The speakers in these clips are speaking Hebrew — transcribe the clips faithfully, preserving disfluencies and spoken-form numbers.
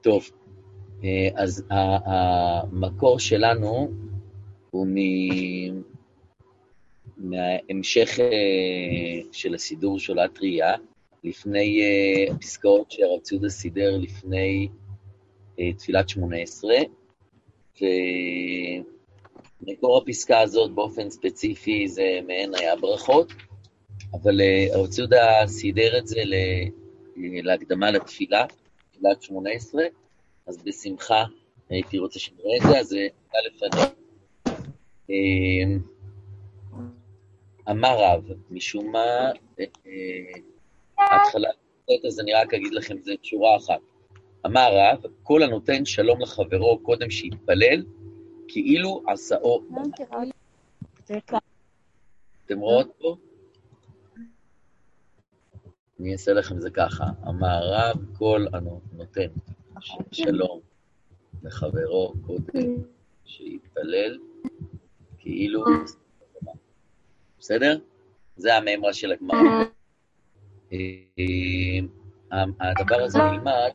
טוב, אז המקור שלנו הוא מההמשך של הסידור שורת ראייה, לפני הפסקאות שהרב ציודה סידר לפני תפילת שמונה עשרה, ומקור הפסקה הזאת באופן ספציפי זה מעין היה ברכות, אבל הרב ציודה סידר את זה להקדמה לתפילה, תפילת שמונה עשרה, אז בשמחה הייתי רוצה שנראה את זה, אז זה היה לפני. אמר רב, משום מה, ההתחלה, אז אני רק אגיד לכם, זה שורה אחת. אמר רב, כל הנותן שלום לחברו קודם שיתפלל, כאילו עשאו. אתם רואות פה? אני אעשה לכם זה ככה. אמר רב, כל הנותן שלום לחברו קודם שיתפלל, כאילו בסדר? זה המאמרה של הגמרא. הדבר הזה נלמד,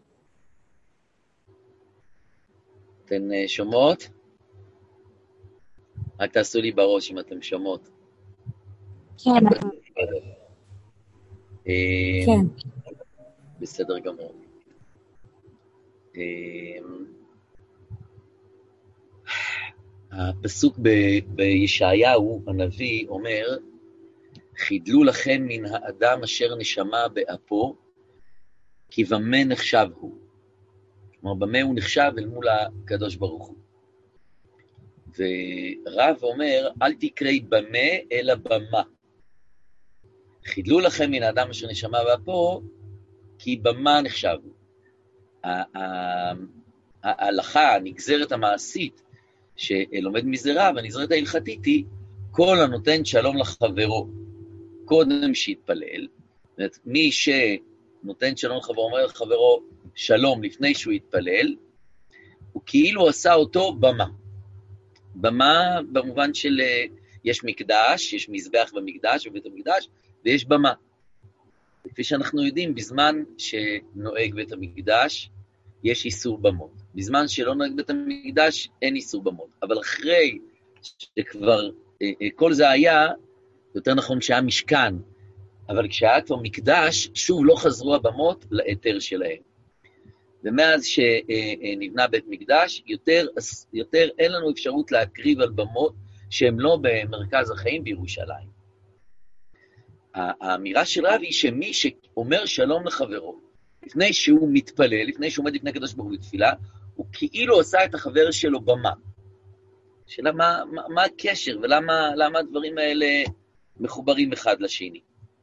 אתן שומעות? רק תעשו לי בראש אם אתם שומעות. כן. כן. בסדר גמור. הפסוק בישעיהו הנביא אומר, חידלו לכם מן האדם אשר נשמה באפו, כי במה נחשב הוא. כלומר, במה הוא נחשב אל מול הקדוש ברוך הוא. ורב אומר, אל תקראי במה אלא במה. חידלו לכם מן האדם אשר נשמה באפו, כי במה נחשב הוא. ההלכה, הנגזרת המעשית, שלומד מזה רב, הנגזרת ההלכתית היא, כל הנותן שלום לחברו, קודם שיתפלל, מי שנותן שלום לחברו, אומר לחברו שלום לפני שהוא יתפלל, הוא כאילו עשה אותו במה. במה במובן של, יש מקדש, יש מזבח במקדש, בבית המקדש, ויש במה. וכפי שאנחנו יודעים, בזמן שנוהג בית המקדש, יש איסור במות. בזמן שלא נוהג בית המקדש, אין איסור במות. אבל אחרי שכבר כל זה היה, יותר נכון כשהיה משכן, אבל כשהיה כבר מקדש, שוב לא חזרו הבמות ליתר שלהם. ומאז שנבנה בית מקדש, יותר, יותר אין לנו אפשרות להקריב על במות שהם לא במרכז החיים בירושלים. האמירה של רב היא שמי שאומר שלום לחברו, לפני שהוא מתפלל, לפני שהוא עומד לפני הקדוש ברוך הוא בתפילה, הוא כאילו עשה את החבר שלו במה. שאלה מה, מה, מה הקשר ולמה למה הדברים האלה מחוברים אחד לשני.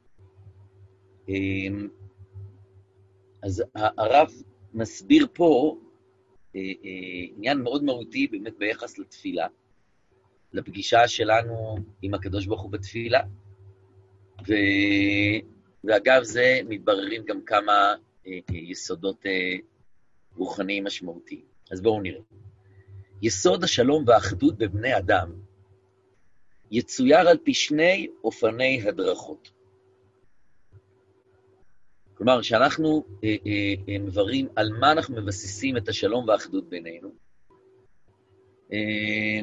אז הרב מסביר פה עניין מאוד מהותי באמת ביחס לתפילה, לפגישה שלנו עם הקדוש ברוך הוא בתפילה, ו... ואגב זה מתבררים גם כמה יסודות רוחניים משמעותיים. אז בואו נראה. יסוד השלום והאחדות בבני אדם יצויר על פי שני אופני הדרכות. כלומר, שאנחנו אה, אה, מברים על מה אנחנו מבססים את השלום והאחדות בינינו. אה,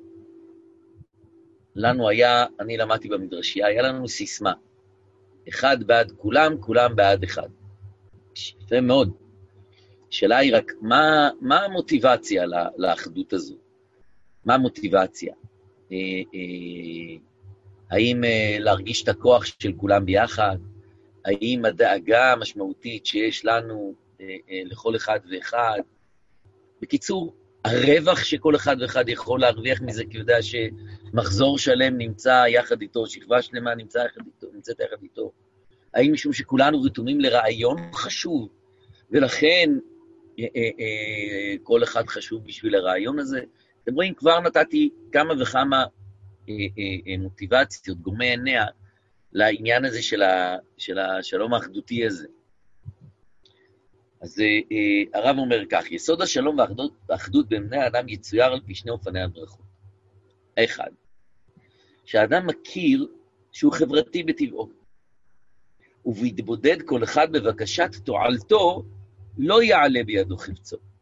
לנו היה, אני למדתי במדרשייה, היה לנו סיסמה. אחד בעד כולם, כולם בעד אחד. יפה מאוד. השאלה היא רק, מה, מה המוטיבציה לאחדות הזו? מה המוטיבציה? אה, אה, האם אה, להרגיש את הכוח של כולם ביחד? האם הדאגה המשמעותית שיש לנו אה, אה, לכל אחד ואחד? בקיצור, הרווח שכל אחד ואחד יכול להרוויח מזה, כי הוא יודע שמחזור שלם נמצא יחד איתו, שכבה שלמה נמצא יחד איתו, נמצאת יחד איתו. האם משום שכולנו רתומים לרעיון חשוב, ולכן אה, אה, אה, כל אחד חשוב בשביל הרעיון הזה? אתם רואים, כבר נתתי כמה וכמה אה, אה, אה, מוטיבציות, גורמי עיניה, לעניין הזה של, ה, של השלום האחדותי הזה. אז אה, הרב אומר כך, יסוד השלום והאחדות, והאחדות בין בני האדם יצויר על פי שני אופני הדרכות. האחד, שהאדם מכיר שהוא חברתי בטבעו, ובהתבודד כל אחד בבקשת תועלתו, לא יעלה בידו חפצו.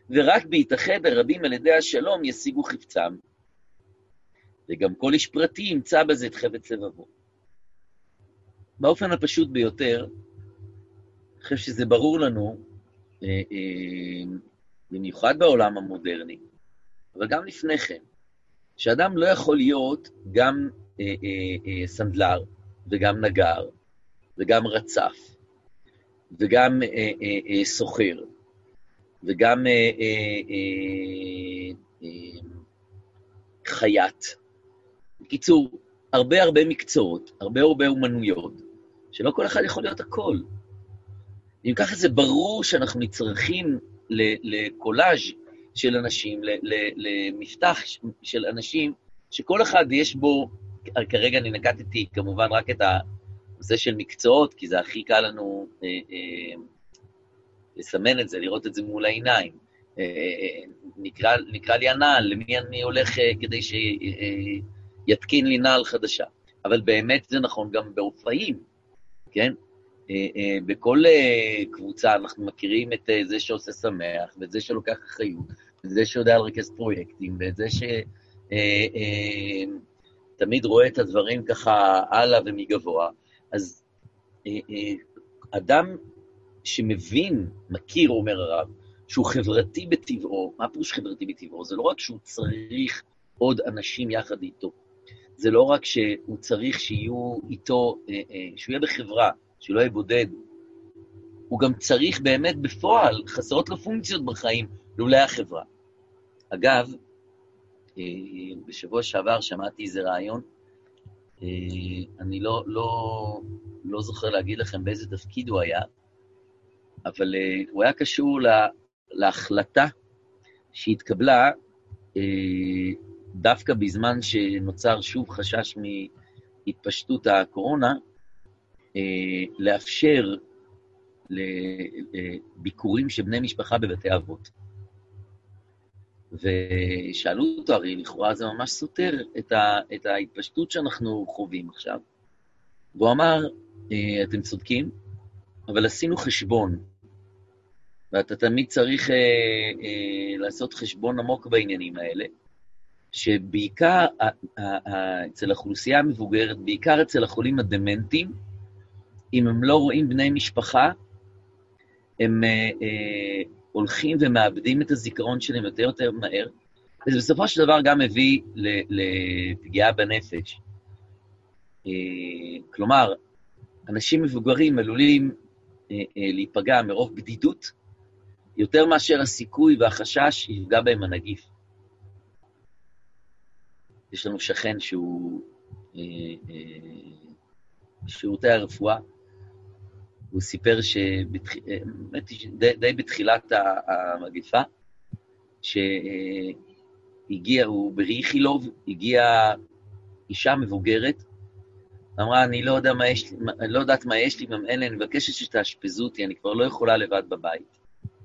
ורק בהתאחד הרבים על ידי השלום ישיגו חפצם. וגם כל איש פרטי ימצא בזה את חפץ לבבו. באופן הפשוט ביותר, אני חושב שזה ברור לנו, אה, אה, במיוחד בעולם המודרני, אבל גם לפני כן, שאדם לא יכול להיות גם אה, אה, אה, סנדלר, וגם נגר, וגם רצף, וגם אה, אה, אה, סוחר, וגם אה, אה, אה, אה, חייט. בקיצור, הרבה הרבה מקצועות, הרבה הרבה אומנויות, שלא כל אחד יכול להיות הכל. אם ככה זה ברור שאנחנו נצרכים לקולאז' של אנשים, למפתח של אנשים, שכל אחד יש בו, כרגע אני נקטתי כמובן רק את הנושא של מקצועות, כי זה הכי קל לנו אה, אה, לסמן את זה, לראות את זה מול העיניים. אה, אה, נקרא, נקרא לי הנעל, למי אני הולך אה, כדי שיתקין לי נעל חדשה. אבל באמת זה נכון גם באופאים, כן? בכל קבוצה אנחנו מכירים את זה שעושה שמח, ואת זה שלוקח אחריות, ואת זה שיודע לרכז פרויקטים, ואת זה שתמיד רואה את הדברים ככה הלאה ומגבוה. אז אדם שמבין, מכיר, אומר הרב, שהוא חברתי בטבעו, מה פירוש חברתי בטבעו? זה לא רק שהוא צריך עוד אנשים יחד איתו, זה לא רק שהוא צריך שיהיו איתו, שהוא יהיה בחברה, שלא יהיה בודד, הוא גם צריך באמת בפועל, חסרות לו פונקציות בחיים, לולא החברה. אגב, בשבוע שעבר שמעתי איזה רעיון, אני לא, לא, לא זוכר להגיד לכם באיזה תפקיד הוא היה, אבל הוא היה קשור לה, להחלטה שהתקבלה, דווקא בזמן שנוצר שוב חשש מהתפשטות הקורונה, לאפשר לביקורים של בני משפחה בבתי אבות. ושאלו אותו, הרי לכאורה זה ממש סותר את, ה, את ההתפשטות שאנחנו חווים עכשיו. והוא אמר, אתם צודקים, אבל עשינו חשבון, ואתה תמיד צריך אה, אה, לעשות חשבון עמוק בעניינים האלה, שבעיקר אה, אה, אה, אצל האוכלוסייה המבוגרת, בעיקר אצל החולים הדמנטיים, אם הם לא רואים בני משפחה, הם אה, אה, הולכים ומאבדים את הזיכרון שלהם יותר יותר מהר, וזה בסופו של דבר גם מביא לפגיעה בנפש. אה, כלומר, אנשים מבוגרים עלולים אה, אה, להיפגע מרוב בדידות, יותר מאשר הסיכוי והחשש יפגע בהם הנגיף. יש לנו שכן שהוא אה, אה, שירותי הרפואה, הוא סיפר שבתח... די, די בתחילת המגפה, שהגיע, הוא באיכילוב, הגיעה אישה מבוגרת, אמרה, אני לא, יודע מה יש לי, אני לא יודעת מה יש לי, גם אין לי, אני מבקשת שתאשפזו אותי, אני כבר לא יכולה לבד בבית.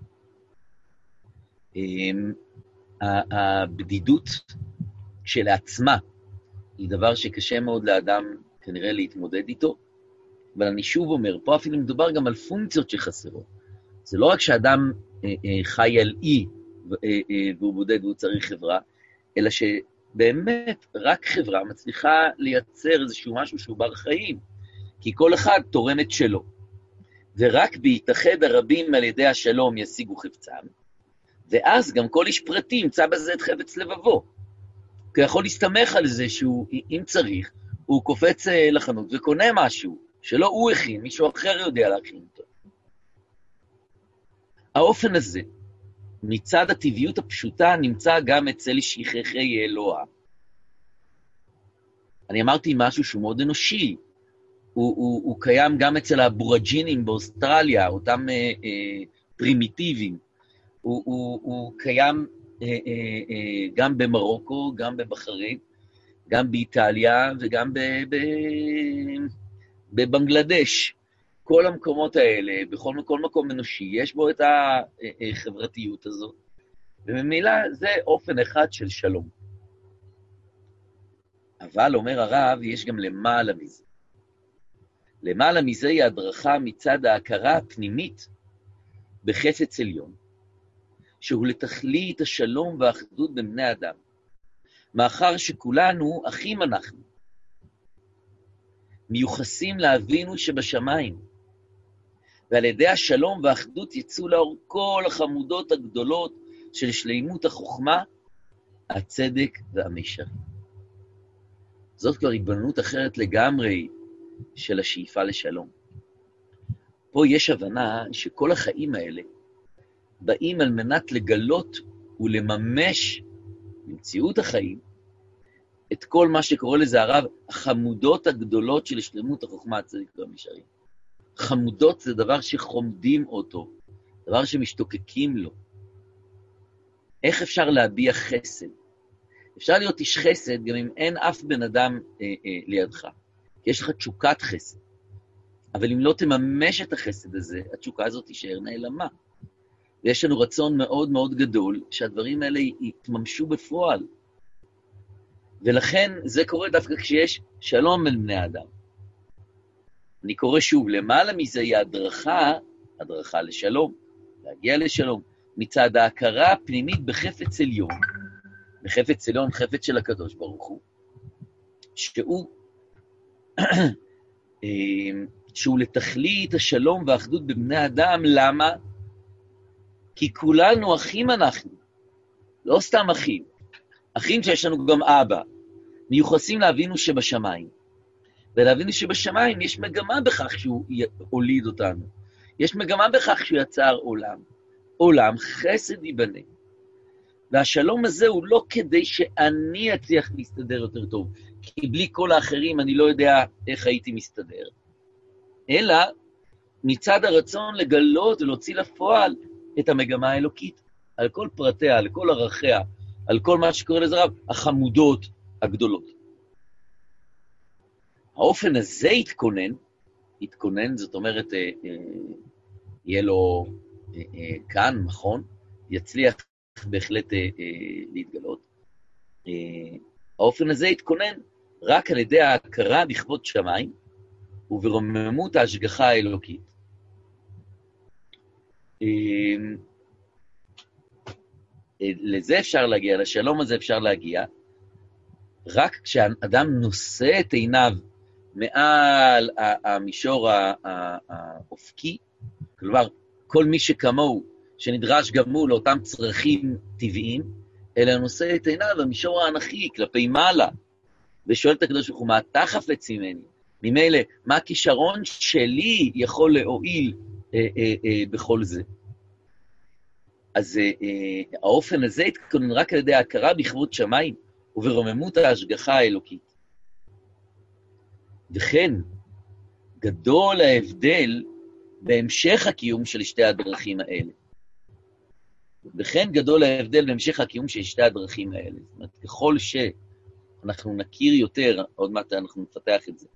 הבדידות שלעצמה היא דבר שקשה מאוד לאדם כנראה להתמודד איתו, אבל אני שוב אומר, פה אפילו מדובר גם על פונקציות שחסרות. זה לא רק שאדם אה, אה, חי על אי אה, אה, והוא בודד והוא צריך חברה, אלא שבאמת רק חברה מצליחה לייצר איזשהו משהו שהוא בר חיים, כי כל אחד תורם את שלו. ורק בהתאחד הרבים על ידי השלום ישיגו חפצם, ואז גם כל איש פרטי ימצא בזה את חפץ לבבו. כי יכול להסתמך על זה שהוא, אם צריך, הוא קופץ לחנות וקונה משהו, שלא הוא הכין, מישהו אחר יודע להכין אותו. האופן הזה, מצד הטבעיות הפשוטה, נמצא גם אצל שכחי אלוה. אני אמרתי משהו שהוא מאוד אנושי, הוא, הוא, הוא קיים גם אצל הבורג'ינים באוסטרליה, אותם אה, אה, פרימיטיביים, הוא, הוא, הוא קיים אה, אה, אה, גם במרוקו, גם בבחריין, גם באיטליה וגם ב... ב בבנגלדש, כל המקומות האלה, בכל מקום, מקום אנושי, יש בו את החברתיות הזאת, וממילא זה אופן אחד של שלום. אבל, אומר הרב, יש גם למעלה מזה. למעלה מזה היא הדרכה מצד ההכרה הפנימית בחפץ עליון, שהוא לתכלית השלום והאחדות בין בני אדם. מאחר שכולנו אחים אנחנו, מיוחסים לאבינו שבשמיים, ועל ידי השלום והאחדות יצאו לאור כל החמודות הגדולות של שלימות החוכמה, הצדק והמישרים. זאת כבר ריבונות אחרת לגמרי של השאיפה לשלום. פה יש הבנה שכל החיים האלה באים על מנת לגלות ולממש במציאות החיים את כל מה שקורא לזה הרב, החמודות הגדולות של שלמות החוכמה, הצדק והמישרים. חמודות זה דבר שחומדים אותו, דבר שמשתוקקים לו. איך אפשר להביע חסד? אפשר להיות איש חסד גם אם אין אף בן אדם אה, אה, לידך. כי יש לך תשוקת חסד. אבל אם לא תממש את החסד הזה, התשוקה הזאת תישאר נעלמה. ויש לנו רצון מאוד מאוד גדול שהדברים האלה יתממשו בפועל. ולכן זה קורה דווקא כשיש שלום בין בני האדם. אני קורא שוב, למעלה מזה היא הדרכה, הדרכה לשלום, להגיע לשלום, מצד ההכרה הפנימית בחפץ עליון, בחפץ עליון, חפץ של הקדוש ברוך הוא, שהוא, שהוא לתכלית השלום והאחדות בבני אדם. למה? כי כולנו אחים אנחנו, לא סתם אחים, אחים שיש לנו גם אבא, מיוחסים לאבינו שבשמיים. ולאבינו שבשמיים יש מגמה בכך שהוא הוליד אותנו. יש מגמה בכך שהוא יצר עולם. עולם חסד ייבנה. והשלום הזה הוא לא כדי שאני אצליח להסתדר יותר טוב, כי בלי כל האחרים אני לא יודע איך הייתי מסתדר. אלא מצד הרצון לגלות ולהוציא לפועל את המגמה האלוקית, על כל פרטיה, על כל ערכיה, על כל מה שקורא לזה רב, החמודות הגדולות. האופן הזה יתכונן, יתכונן, זאת אומרת, אה, אה, יהיה לו אה, אה, כאן, נכון, יצליח בהחלט אה, אה, להתגלות. אה, האופן הזה יתכונן רק על ידי ההכרה בכבוד שמיים, וברוממות ההשגחה האלוקית. אה, אה, לזה אפשר להגיע, לשלום הזה אפשר להגיע, רק כשאדם נושא את עיניו מעל המישור האופקי, כלומר, כל מי שכמוהו, שנדרש גם הוא לאותם צרכים טבעיים, אלא נושא את עיניו במישור האנכי, כלפי מעלה, ושואל את הקדוש ברוך הוא, מה אתה חפץ ממני? ממילא, מה הכישרון שלי יכול להועיל אה, אה, אה, בכל זה? אז אה, אה, האופן הזה התכונן רק על ידי ההכרה בכבוד שמיים, וברוממות ההשגחה האלוקית. וכן, גדול ההבדל בהמשך הקיום של שתי הדרכים האלה. וכן גדול ההבדל בהמשך הקיום של שתי הדרכים האלה. זאת אומרת, ככל שאנחנו נכיר יותר, עוד מעט אנחנו נפתח את זה,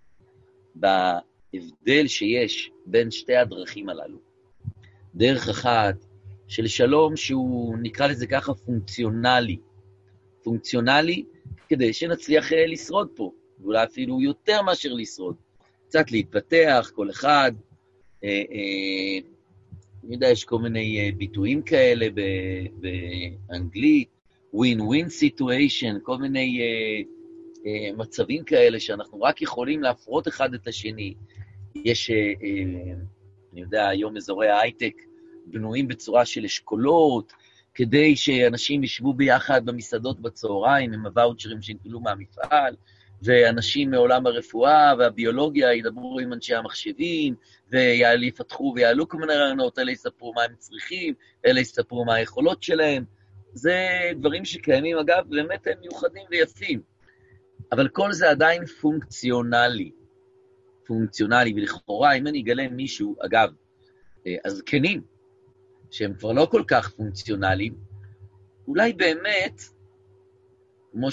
בהבדל שיש בין שתי הדרכים הללו. דרך אחת של שלום שהוא נקרא לזה ככה פונקציונלי. פונקציונלי כדי שנצליח לשרוד פה, ואולי אפילו יותר מאשר לשרוד. קצת להתפתח, כל אחד, אה, אה, אני יודע, יש כל מיני אה, ביטויים כאלה באנגלית, win-win situation, כל מיני אה, אה, מצבים כאלה שאנחנו רק יכולים להפרות אחד את השני. יש, אה, אה, אני יודע, היום אזורי ההייטק בנויים בצורה של אשכולות, כדי שאנשים ישבו ביחד במסעדות בצהריים, עם הוואוצ'רים שינקלו מהמפעל, ואנשים מעולם הרפואה והביולוגיה ידברו עם אנשי המחשבים, ויפתחו ויעלו כל מיני רעיונות, אלה יספרו מה הם צריכים, אלה יספרו מה היכולות שלהם. זה דברים שקיימים, אגב, באמת הם מיוחדים ויפים. אבל כל זה עדיין פונקציונלי. פונקציונלי, ולכאורה, אם אני אגלה מישהו, אגב, אז כנים, שהם כבר לא כל כך פונקציונליים, אולי באמת, כמו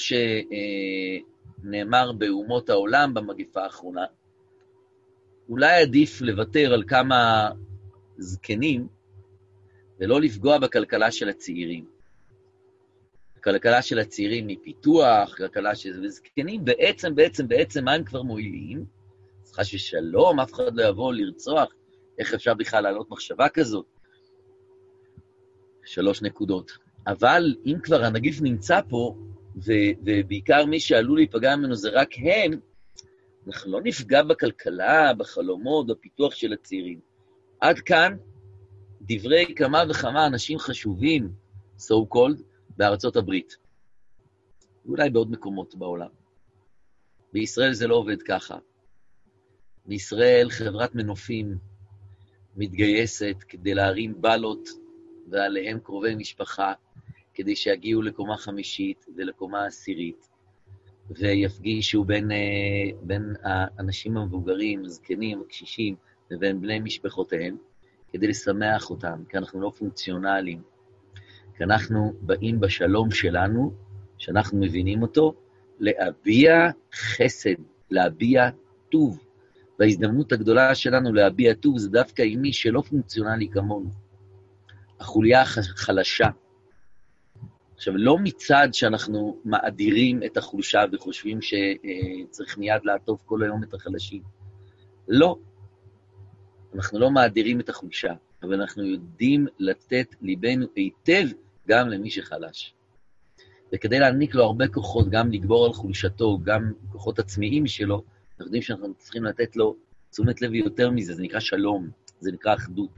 שנאמר באומות העולם במגפה האחרונה, אולי עדיף לוותר על כמה זקנים, ולא לפגוע בכלכלה של הצעירים. הכלכלה של הצעירים היא פיתוח, כלכלה של זקנים, בעצם, בעצם, בעצם, מה הם כבר מועילים? אז חש ושלום, אף אחד לא יבוא לרצוח, איך אפשר בכלל לעלות מחשבה כזאת? שלוש נקודות. אבל אם כבר הנגיף נמצא פה, ו- ובעיקר מי שעלול להיפגע ממנו זה רק הם, אנחנו לא נפגע בכלכלה, בחלומות, בפיתוח של הצעירים. עד כאן דברי כמה וכמה אנשים חשובים, so called, בארצות הברית. ואולי בעוד מקומות בעולם. בישראל זה לא עובד ככה. בישראל חברת מנופים מתגייסת כדי להרים בלות ועליהם קרובי משפחה, כדי שיגיעו לקומה חמישית ולקומה עשירית, ויפגישו בין, בין האנשים המבוגרים, הזקנים, הקשישים, לבין בני משפחותיהם, כדי לשמח אותם, כי אנחנו לא פונקציונליים, כי אנחנו באים בשלום שלנו, שאנחנו מבינים אותו, להביע חסד, להביע טוב. וההזדמנות הגדולה שלנו להביע טוב זה דווקא עם מי שלא פונקציונלי כמונו. החוליה החלשה. עכשיו, לא מצד שאנחנו מאדירים את החולשה וחושבים שצריך מיד לעטוף כל היום את החלשים. לא. אנחנו לא מאדירים את החולשה, אבל אנחנו יודעים לתת ליבנו היטב גם למי שחלש. וכדי להעניק לו הרבה כוחות, גם לגבור על חולשתו, גם כוחות עצמיים שלו, אנחנו יודעים שאנחנו צריכים לתת לו תשומת לב יותר מזה, זה נקרא שלום, זה נקרא אחדות.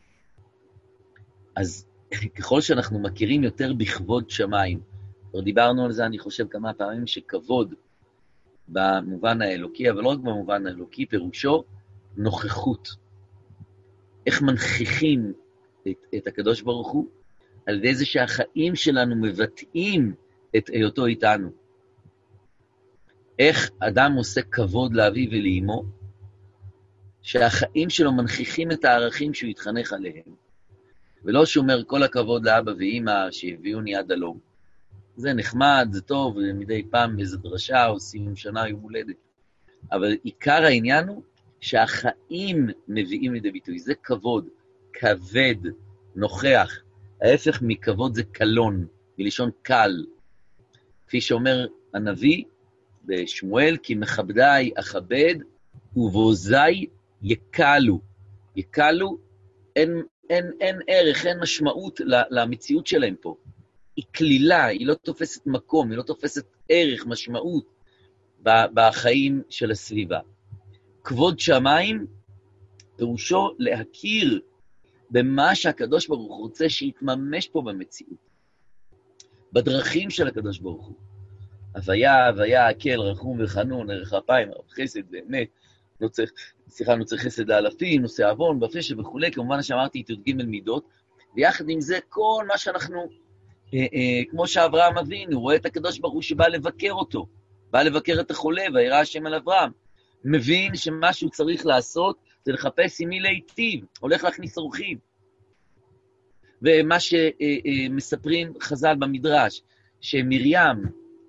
אז ככל שאנחנו מכירים יותר בכבוד שמיים, כבר דיברנו על זה, אני חושב כמה פעמים, שכבוד במובן האלוקי, אבל לא רק במובן האלוקי, פירושו נוכחות. איך מנכיחים את, את הקדוש ברוך הוא? על ידי זה שהחיים שלנו מבטאים את היותו איתנו. איך אדם עושה כבוד לאביו ולאמו, שהחיים שלו מנכיחים את הערכים שהוא יתחנך עליהם. ולא שאומר כל הכבוד לאבא ואמא שהביאוני עד הלום. זה נחמד, זה טוב, מדי פעם באיזו דרשה או סיום שנה יום הולדת. אבל עיקר העניין הוא שהחיים מביאים לידי ביטוי. זה כבוד, כבד, נוכח. ההפך מכבוד זה קלון, מלשון קל. כפי שאומר הנביא בשמואל, כי מכבדיי אכבד ובוזיי יקלו. יקלו, אין, אין, אין ערך, אין משמעות למציאות שלהם פה. היא כלילה, היא לא תופסת מקום, היא לא תופסת ערך, משמעות בחיים של הסביבה. כבוד שמיים, פירושו להכיר במה שהקדוש ברוך הוא רוצה שיתממש פה במציאות. בדרכים של הקדוש ברוך הוא. הוויה, הוויה, הקל, רחום וחנון, ערך אפיים, ערך חסד, באמת, נוצא, סליחה, נוצא חסד לאלפים, נושא אבון, בפשע וכו', כמובן שאמרתי את י"ג מידות, ויחד עם זה כל מה שאנחנו, אה, אה, כמו שאברהם אבינו, רואה את הקדוש ברוך הוא שבא לבקר אותו, בא לבקר את החולה, וירא השם על אברהם, מבין שמה שהוא צריך לעשות, זה לחפש עם מי להיטיב, הולך להכניס אורחים. ומה שמספרים חז"ל במדרש, שמרים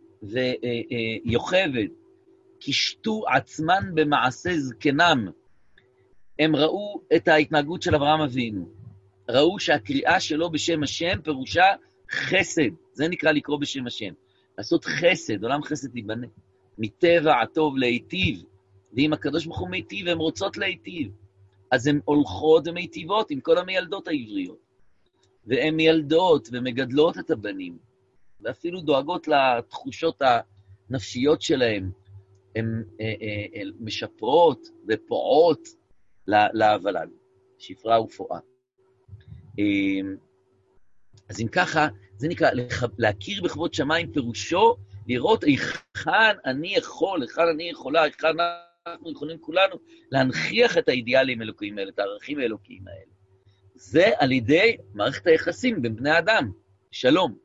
ויוכבד קישטו עצמן במעשה זקנם, הם ראו את ההתנהגות של אברהם אבינו, ראו שהקריאה שלו בשם השם פירושה חסד, זה נקרא לקרוא בשם השם, לעשות חסד, עולם חסד ייבנה, מטבע הטוב להיטיב, ואם הקדוש ברוך הוא מיטיב, הן רוצות להיטיב, אז הן הולכות ומיטיבות עם כל המילדות העבריות, והן מילדות ומגדלות את הבנים, ואפילו דואגות לתחושות הנפשיות שלהם, הן משפרות ופועות להבלן, שפרה ופועה. אז אם ככה, זה נקרא להכיר בכבוד שמיים פירושו, לראות היכן אני יכול, היכן אני יכולה, היכן אנחנו יכולים כולנו להנכיח את האידיאלים האלוקיים האלה, את הערכים האלוקיים האלה. זה על ידי מערכת היחסים בין בני אדם, שלום.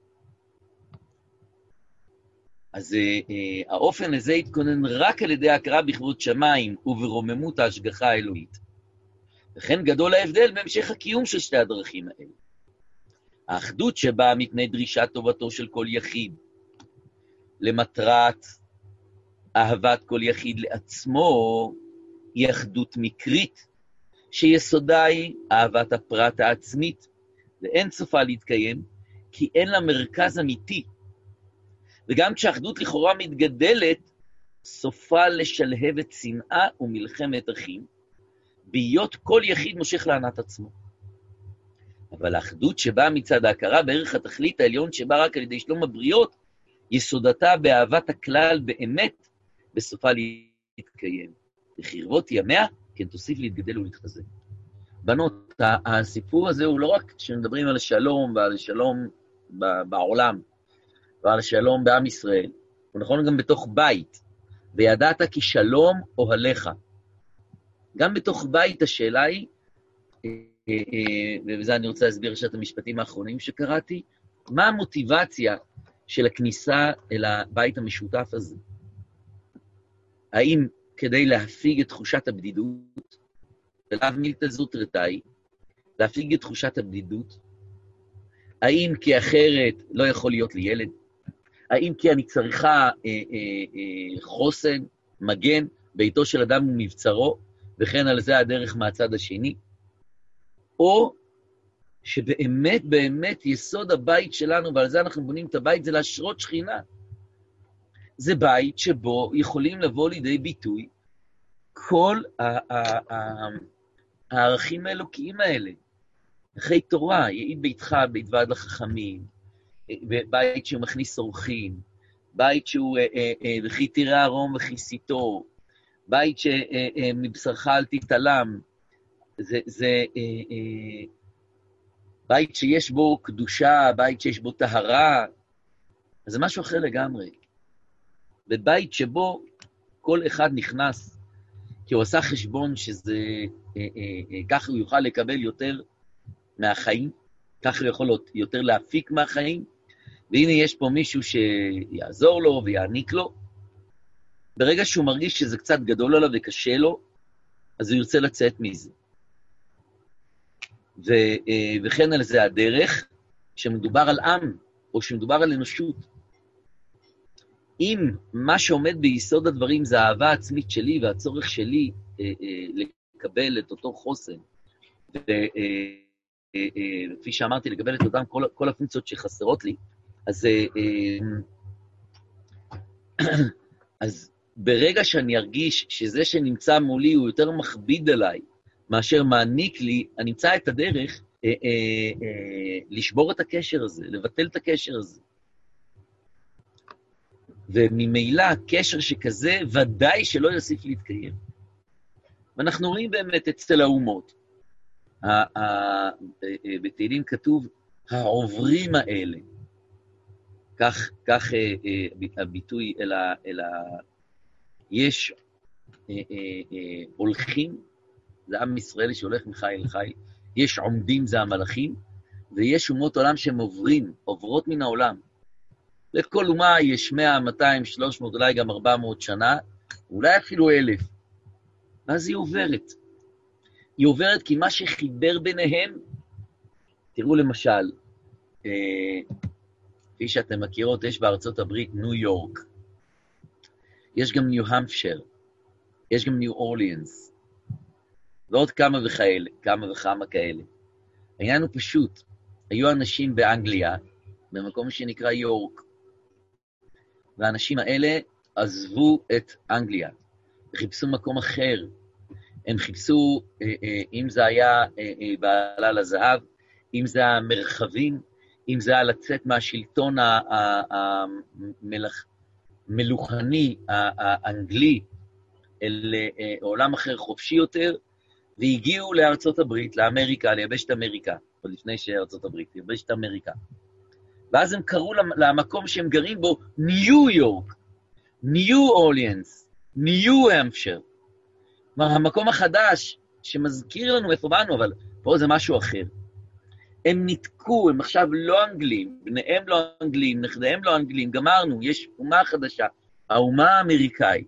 אז אה, האופן הזה יתכונן רק על ידי ההכרה בכבוד שמיים וברוממות ההשגחה האלוהית. וכן גדול ההבדל בהמשך הקיום של שתי הדרכים האלה. האחדות שבאה מפני דרישת טובתו של כל יחיד, למטרת אהבת כל יחיד לעצמו, היא אחדות מקרית, שיסודה היא אהבת הפרט העצמית, ואין סופה להתקיים, כי אין לה מרכז אמיתי. וגם כשהאחדות לכאורה מתגדלת, סופה לשלהבת שנאה ומלחמת אחים, בהיות כל יחיד מושך לענת עצמו. אבל האחדות שבאה מצד ההכרה בערך התכלית העליון שבאה רק על ידי שלום הבריות, יסודתה באהבת הכלל באמת, בסופה להתקיים. בחרבות ימיה, כן תוסיף להתגדל ולהתחזק. בנות, הסיפור הזה הוא לא רק כשמדברים על השלום ועל השלום בעולם, ועל השלום בעם ישראל, הוא נכון גם בתוך בית, וידעת כי שלום אוהליך. גם בתוך בית השאלה היא, ובזה אני רוצה להסביר את המשפטים האחרונים שקראתי, מה המוטיבציה של הכניסה אל הבית המשותף הזה? האם כדי להפיג את תחושת הבדידות, ולהבמיל את הזוטרתאי, להפיג את תחושת הבדידות? האם כי אחרת לא יכול להיות לי ילד? האם כי אני צריכה אה, אה, אה, חוסן, מגן, ביתו של אדם ומבצרו, וכן על זה הדרך מהצד השני? או שבאמת, באמת יסוד הבית שלנו, ועל זה אנחנו בונים את הבית, זה להשרות שכינה. זה בית שבו יכולים לבוא לידי ביטוי כל הערכים האלוקיים האלה. אחרי תורה, יעיד ביתך, בית ועד לחכמים, בית שהוא מכניס אורחים, בית שהוא וכי תראה ארום וכיסיתו, בית שמבשרך אל תתעלם, זה, זה בית שיש בו קדושה, בית שיש בו טהרה, אז זה משהו אחר לגמרי. בבית שבו כל אחד נכנס, כי הוא עשה חשבון שזה, ככה הוא יוכל לקבל יותר מהחיים, ככה הוא יכול יותר להפיק מהחיים, והנה יש פה מישהו שיעזור לו ויעניק לו. ברגע שהוא מרגיש שזה קצת גדול עליו וקשה לו, אז הוא ירצה לצאת מזה. ו- וכן על זה הדרך, שמדובר על עם, או שמדובר על אנושות. אם מה שעומד ביסוד הדברים זה האהבה העצמית שלי, והצורך שלי אה, אה, לקבל את אותו חוסן, וכפי אה, אה, שאמרתי, לקבל את אותם כל, כל הפונקציות שחסרות לי, אז, אה, אה, אז ברגע שאני ארגיש שזה שנמצא מולי הוא יותר מכביד עליי, מאשר מעניק לי, אני אמצא את הדרך אה, אה, אה, לשבור את הקשר הזה, לבטל את הקשר הזה. וממילא קשר שכזה ודאי שלא יוסיף להתקיים. ואנחנו רואים באמת אצל האומות, בתהילים כתוב, העוברים האלה, כך, כך הביטוי אלא, יש הולכים, זה עם ישראל שהולך מחי אל חי, יש עומדים, זה המלאכים, ויש אומות עולם שהם עוברים, עוברות מן העולם. לכל אומה יש מאה, מאתיים, שלוש מאות, אולי גם ארבע מאות שנה, אולי אפילו אלף. ואז היא עוברת. היא עוברת כי מה שחיבר ביניהם, תראו למשל, אה, כפי שאתם מכירות, יש בארצות הברית ניו יורק, יש גם ניו המפשר, יש גם ניו אורליאנס, ועוד כמה וכאלה, כמה וכמה כאלה. העניין הוא פשוט, היו אנשים באנגליה, במקום שנקרא יורק, והאנשים האלה עזבו את אנגליה, וחיפשו מקום אחר. הם חיפשו, אם זה היה בעלה לזהב, אם זה המרחבים, אם זה היה לצאת מהשלטון המלוכני האנגלי, אל עולם אחר חופשי יותר, והגיעו לארצות הברית, לאמריקה, ליבשת אמריקה, עוד לפני שארצות הברית, ליבשת אמריקה. ואז הם קראו למקום שהם גרים בו ניו יורק, ניו אורליאנס, ניו המפשר. כלומר, המקום החדש שמזכיר לנו איפה באנו, אבל פה זה משהו אחר. הם נתקו, הם עכשיו לא אנגלים, בניהם לא אנגלים, נכדיהם לא אנגלים, גמרנו, יש אומה חדשה, האומה האמריקאית,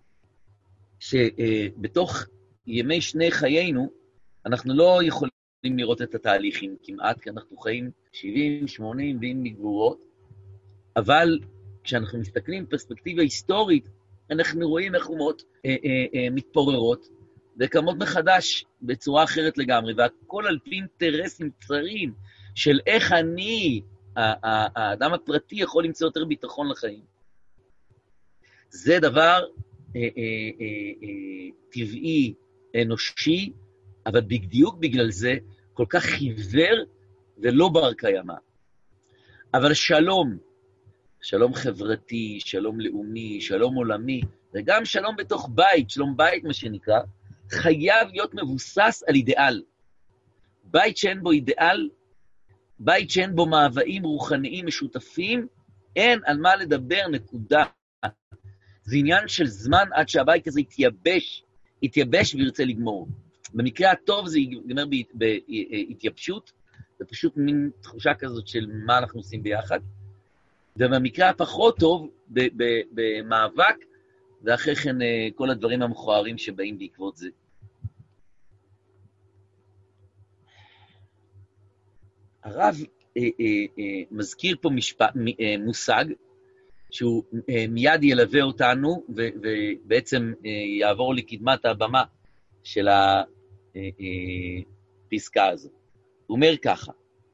שבתוך ימי שני חיינו, אנחנו לא יכולים לראות את התהליכים כמעט, כי אנחנו חיים שבעים, שמונים ועם מגבורות, אבל כשאנחנו מסתכלים בפרספקטיבה היסטורית, אנחנו רואים איך אומות אה, אה, אה, מתפוררות, וקמות מחדש בצורה אחרת לגמרי, והכל על פי אינטרסים צרים של איך אני, האדם הפרטי, יכול למצוא יותר ביטחון לחיים. זה דבר אה, אה, אה, אה, טבעי, אנושי, אבל בדיוק בגלל זה כל כך חיוור ולא בר קיימא. אבל שלום, שלום חברתי, שלום לאומי, שלום עולמי, וגם שלום בתוך בית, שלום בית מה שנקרא, חייב להיות מבוסס על אידיאל. בית שאין בו אידיאל, בית שאין בו מאוויים רוחניים משותפים, אין על מה לדבר, נקודה. זה עניין של זמן עד שהבית הזה יתייבש, יתייבש וירצה לגמור. במקרה הטוב זה ייגמר בהתייבשות, זה פשוט מין תחושה כזאת של מה אנחנו עושים ביחד. ובמקרה הפחות טוב, במאבק, ואחרי כן כל הדברים המכוערים שבאים בעקבות זה. הרב אה, אה, אה, מזכיר פה משפט, אה, מושג, שהוא אה, מיד ילווה אותנו, ו, ובעצם אה, יעבור לקדמת הבמה של הפסקה הזו. הוא אומר ככה,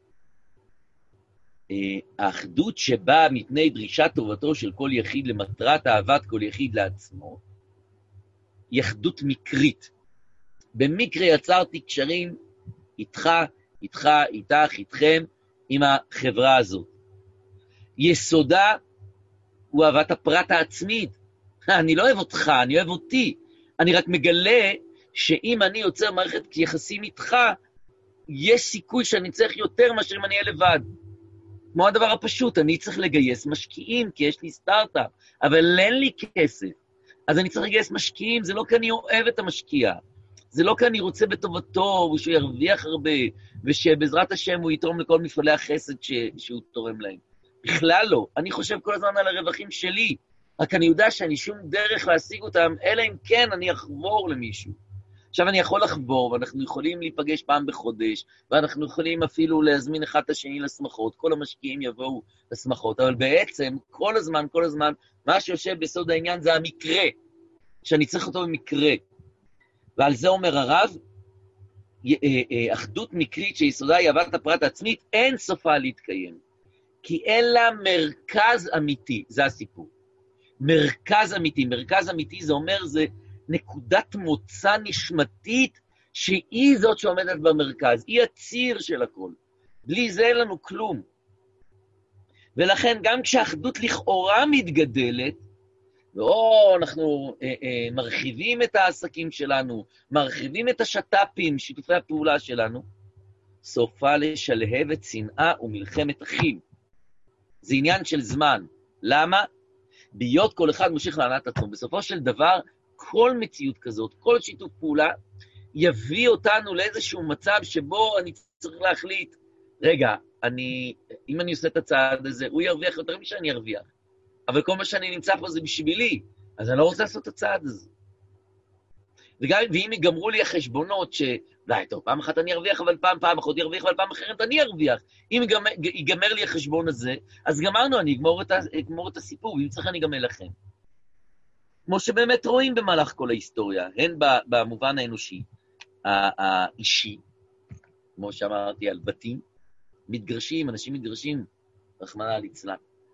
אה, האחדות שבאה מפני דרישת טובתו של כל יחיד למטרת אהבת כל יחיד לעצמו, היא אחדות מקרית. במקרה יצרתי קשרים איתך, איתך, איתך, איתכם, עם החברה הזאת. יסודה הוא אהבת הפרט העצמית. אני לא אוהב אותך, אני אוהב אותי. אני רק מגלה שאם אני יוצר מערכת יחסים איתך, יש סיכוי שאני צריך יותר מאשר אם אני אהיה לבד. כמו הדבר הפשוט, אני צריך לגייס משקיעים, כי יש לי סטארט-אפ, אבל אין לי כסף. אז אני צריך לגייס משקיעים, זה לא כי אני אוהב את המשקיע. זה לא כי אני רוצה בטובתו, ושהוא ירוויח הרבה, ושבעזרת השם הוא יתרום לכל מפעלי החסד ש... שהוא תורם להם. בכלל לא. אני חושב כל הזמן על הרווחים שלי, רק אני יודע שאני שום דרך להשיג אותם, אלא אם כן אני אחבור למישהו. עכשיו אני יכול לחבור, ואנחנו יכולים להיפגש פעם בחודש, ואנחנו יכולים אפילו להזמין אחד את השני לשמחות, כל המשקיעים יבואו לשמחות, אבל בעצם כל הזמן, כל הזמן, מה שיושב בסוד העניין זה המקרה, שאני צריך אותו במקרה. ועל זה אומר הרב, אחדות מקרית שיסודה היא אהבת הפרט העצמית, אין סופה להתקיים. כי אין לה מרכז אמיתי, זה הסיפור. מרכז אמיתי, מרכז אמיתי זה אומר, זה נקודת מוצא נשמתית, שהיא זאת שעומדת במרכז, היא הציר של הכל. בלי זה אין לנו כלום. ולכן גם כשהאחדות לכאורה מתגדלת, ואו, אנחנו אה, אה, מרחיבים את העסקים שלנו, מרחיבים את השטאפים, שיתופי הפעולה שלנו, סופה לשלהבת שנאה ומלחמת אחים. זה עניין של זמן. למה? ביות כל אחד מושך לענת עצמו. בסופו של דבר, כל מציאות כזאת, כל שיתוף פעולה, יביא אותנו לאיזשהו מצב שבו אני צריך להחליט, רגע, אני, אם אני עושה את הצעד הזה, הוא ירוויח יותר משאני ארוויח. אבל כל מה שאני נמצא פה זה בשבילי, אז אני לא רוצה לעשות את הצעד הזה. וגם, ואם יגמרו לי החשבונות ש... די, טוב, פעם אחת אני ארוויח, אבל פעם, פעם אחת ירוויח, אבל פעם אחרת אני ארוויח. אם יגמר, יגמר לי החשבון הזה, אז גמרנו, אני אגמור את, אגמור את הסיפור, ואם צריך אני גם אלחם. כמו שבאמת רואים במהלך כל ההיסטוריה, הן במובן האנושי, האישי, כמו שאמרתי על בתים, מתגרשים, אנשים מתגרשים, רחמנא ליצלן.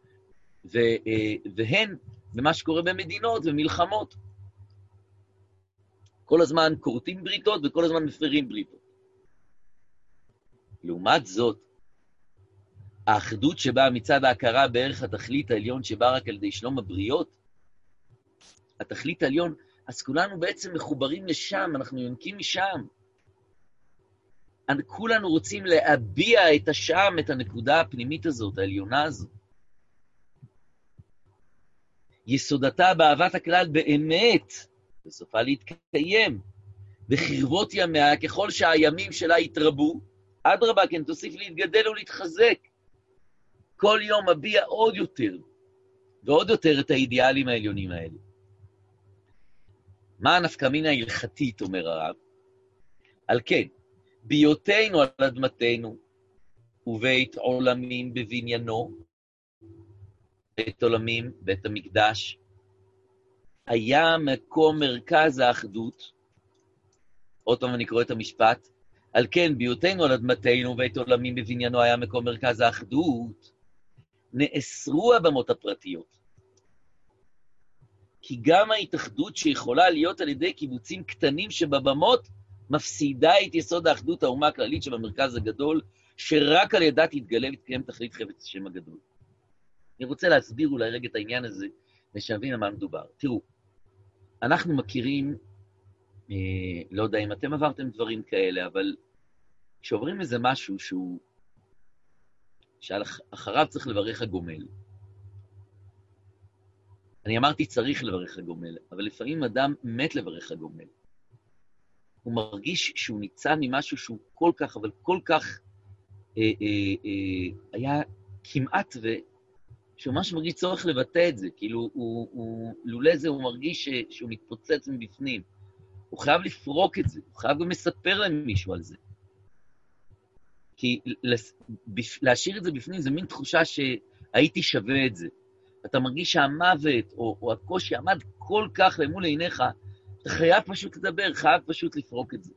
והן במה שקורה במדינות ומלחמות. כל הזמן קורטים בריתות וכל הזמן מפרים בריתות. לעומת זאת, האחדות שבאה מצד ההכרה בערך התכלית העליון שבאה רק על ידי שלום הבריות, התכלית העליון, אז כולנו בעצם מחוברים לשם, אנחנו יונקים משם. כולנו רוצים להביע את השם, את הנקודה הפנימית הזאת, העליונה הזאת. יסודתה באהבת הכלל באמת, בסופה להתקיים, בחרבות ימיה, ככל שהימים שלה יתרבו, עד רבה, כן, תוסיף להתגדל ולהתחזק. כל יום מביע עוד יותר, ועוד יותר את האידיאלים העליונים האלה. מה הנפקא מינה ההלכתית, אומר הרב? על כן, בהיותנו על אדמתנו, ובית עולמים בבניינו, בית עולמים, בית המקדש, היה מקום מרכז האחדות, עוד פעם אני קורא את המשפט, על כן, בהיותנו על אדמתנו, ובית עולמים בבניינו, היה מקום מרכז האחדות, נאסרו הבמות הפרטיות. כי גם ההתאחדות שיכולה להיות על ידי קיבוצים קטנים שבבמות, מפסידה את יסוד האחדות האומה הכללית שבמרכז הגדול, שרק על ידה תתגלה ותקיים תכלית חפץ השם הגדול. אני רוצה להסביר אולי רגע את העניין הזה, ושנבין על מה מדובר. תראו, אנחנו מכירים, אה, לא יודע אם אתם עברתם דברים כאלה, אבל כשעוברים איזה משהו שהוא, שאחריו צריך לברך הגומל. אני אמרתי צריך לברך הגומל, אבל לפעמים אדם מת לברך הגומל. הוא מרגיש שהוא ניצל ממשהו שהוא כל כך, אבל כל כך, אה, אה, אה, היה כמעט, ושהוא ממש מרגיש צורך לבטא את זה, כאילו, הוא, הוא, לולא זה הוא מרגיש ש, שהוא מתפוצץ מבפנים. הוא חייב לפרוק את זה, הוא חייב גם לספר למישהו על זה. כי להשאיר את זה בפנים זה מין תחושה שהייתי שווה את זה. אתה מרגיש שהמוות או, או הקושי עמד כל כך למול עיניך, אתה חייב פשוט לדבר, חייב פשוט לפרוק את זה.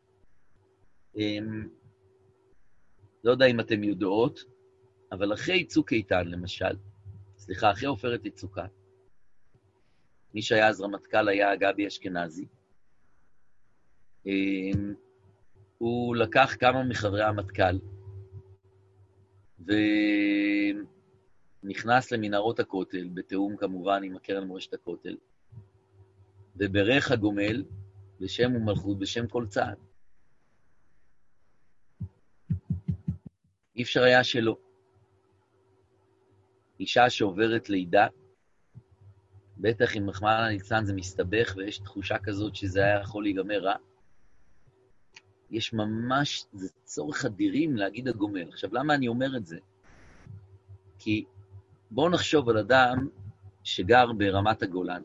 לא יודע אם אתם יודעות, אבל אחרי צוק איתן, למשל, סליחה, אחרי עופרת יצוקה, מי שהיה אז רמטכ"ל היה גבי אשכנזי, הוא לקח כמה מחברי המטכ"ל, ונכנס למנהרות הכותל, בתאום כמובן עם הקרן מורשת הכותל, וברך הגומל, בשם ומלכות, בשם כל צעד. אי אפשר היה שלא. אישה שעוברת לידה, בטח עם רחמנא ליצלן זה מסתבך, ויש תחושה כזאת שזה היה יכול להיגמר רע. יש ממש, זה צורך אדירים להגיד הגומל. עכשיו, למה אני אומר את זה? כי בואו נחשוב על אדם שגר ברמת הגולן,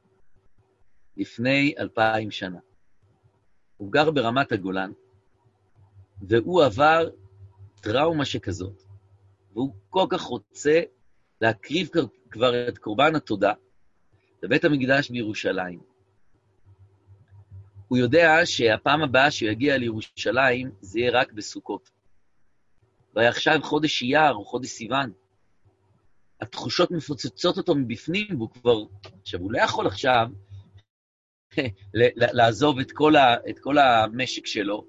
לפני אלפיים שנה. הוא גר ברמת הגולן, והוא עבר טראומה שכזאת, והוא כל כך רוצה להקריב כבר את קורבן התודה לבית המקדש בירושלים. הוא יודע שהפעם הבאה שהוא יגיע לירושלים, זה יהיה רק בסוכות. ועכשיו חודש אייר או חודש סיוון. התחושות מפוצצות אותו מבפנים, והוא כבר, עכשיו הוא לא יכול עכשיו לעזוב את כל, ה, את כל המשק שלו,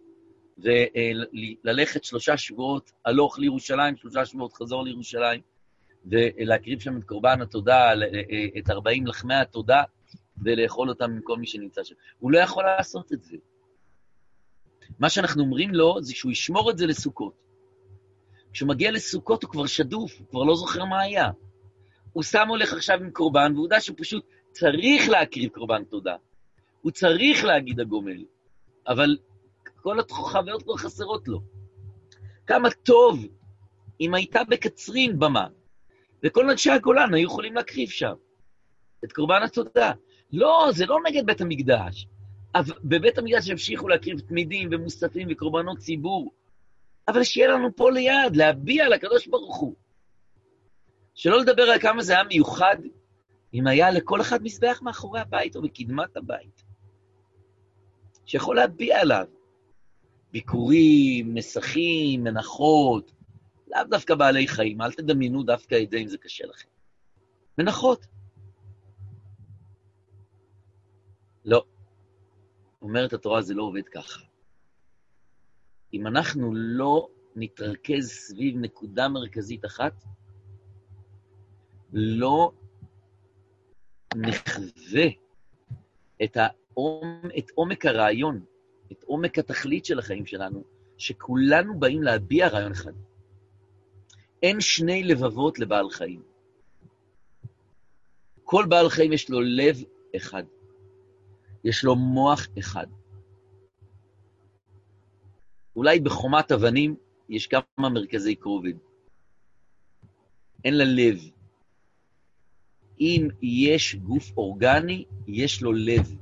וללכת שלושה שבועות הלוך לירושלים, שלושה שבועות חזור לירושלים, ולהקריב שם את קורבן התודה, את ארבעים לחמי התודה, ולאכול אותם עם כל מי שנמצא שם. הוא לא יכול לעשות את זה. מה שאנחנו אומרים לו, זה שהוא ישמור את זה לסוכות. כשהוא מגיע לסוכות, הוא כבר שדוף, הוא כבר לא זוכר מה היה. הוא שם הולך עכשיו עם קורבן, והוא יודע שהוא פשוט צריך להקריב קורבן תודה. הוא צריך להגיד הגומל. אבל כל החוויות כבר חסרות לו. כמה טוב אם הייתה בקצרין במה, וכל אנשי הגולן היו יכולים להקריב שם את קורבן התודה. לא, זה לא נגד בית המקדש. אבל בבית המקדש המשיכו להקריב תמידים ומוספים וקורבנות ציבור. אבל שיהיה לנו פה ליד, להביע לקדוש ברוך הוא. שלא לדבר על כמה זה היה מיוחד, אם היה לכל אחד מזבח מאחורי הבית או בקדמת הבית. שיכול להביע עליו. ביקורים, נסכים, מנחות, לאו דווקא בעלי חיים, אל תדמיינו דווקא את זה אם זה קשה לכם. מנחות. לא. אומרת התורה, זה לא עובד ככה. אם אנחנו לא נתרכז סביב נקודה מרכזית אחת, לא נחווה את, העומ, את עומק הרעיון, את עומק התכלית של החיים שלנו, שכולנו באים להביע רעיון אחד. אין שני לבבות לבעל חיים. כל בעל חיים יש לו לב אחד. יש לו מוח אחד. אולי בחומת אבנים יש כמה מרכזי כרובד. אין לה לב. אם יש גוף אורגני, יש לו לב.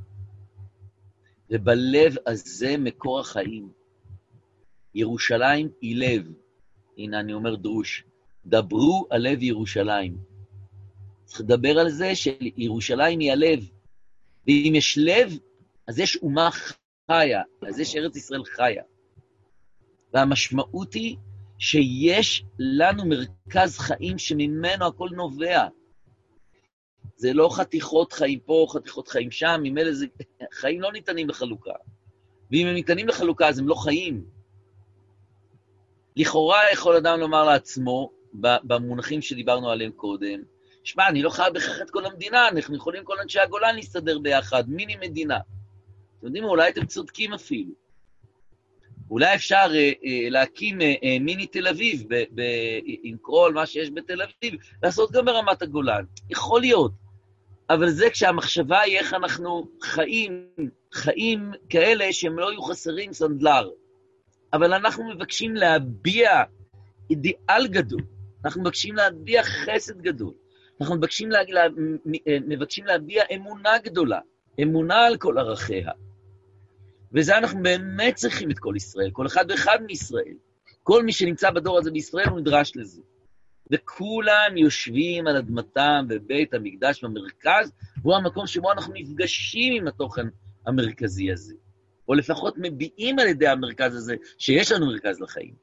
ובלב הזה מקור החיים. ירושלים היא לב. הנה אני אומר דרוש. דברו על לב ירושלים. צריך לדבר על זה שירושלים היא הלב. ואם יש לב, אז יש אומה חיה. אז יש ארץ ישראל חיה. והמשמעות היא שיש לנו מרכז חיים שממנו הכל נובע. זה לא חתיכות חיים פה, חתיכות חיים שם, ממילא זה חיים לא ניתנים לחלוקה. ואם הם ניתנים לחלוקה, אז הם לא חיים. לכאורה יכול אדם לומר לעצמו, במונחים שדיברנו עליהם קודם, שמע, אני לא חייב בכך את כל המדינה, אנחנו יכולים כל אנשי הגולן להסתדר ביחד, מיני מדינה. אתם יודעים, אולי אתם צודקים אפילו. אולי אפשר אה, אה, להקים אה, אה, מיני תל אביב, ב, ב, עם כל מה שיש בתל אביב, לעשות גם ברמת הגולן. יכול להיות. אבל זה כשהמחשבה היא איך אנחנו חיים, חיים כאלה שהם לא יהיו חסרים סנדלר. אבל אנחנו מבקשים להביע אידיאל גדול. אנחנו מבקשים להביע חסד גדול. אנחנו מבקשים, לה, לה, מבקשים להביע אמונה גדולה. אמונה על כל ערכיה. וזה אנחנו באמת צריכים את כל ישראל, כל אחד ואחד מישראל. כל מי שנמצא בדור הזה בישראל הוא נדרש לזה. וכולם יושבים על אדמתם בבית המקדש במרכז, והוא המקום שבו אנחנו נפגשים עם התוכן המרכזי הזה. או לפחות מביעים על ידי המרכז הזה, שיש לנו מרכז לחיים.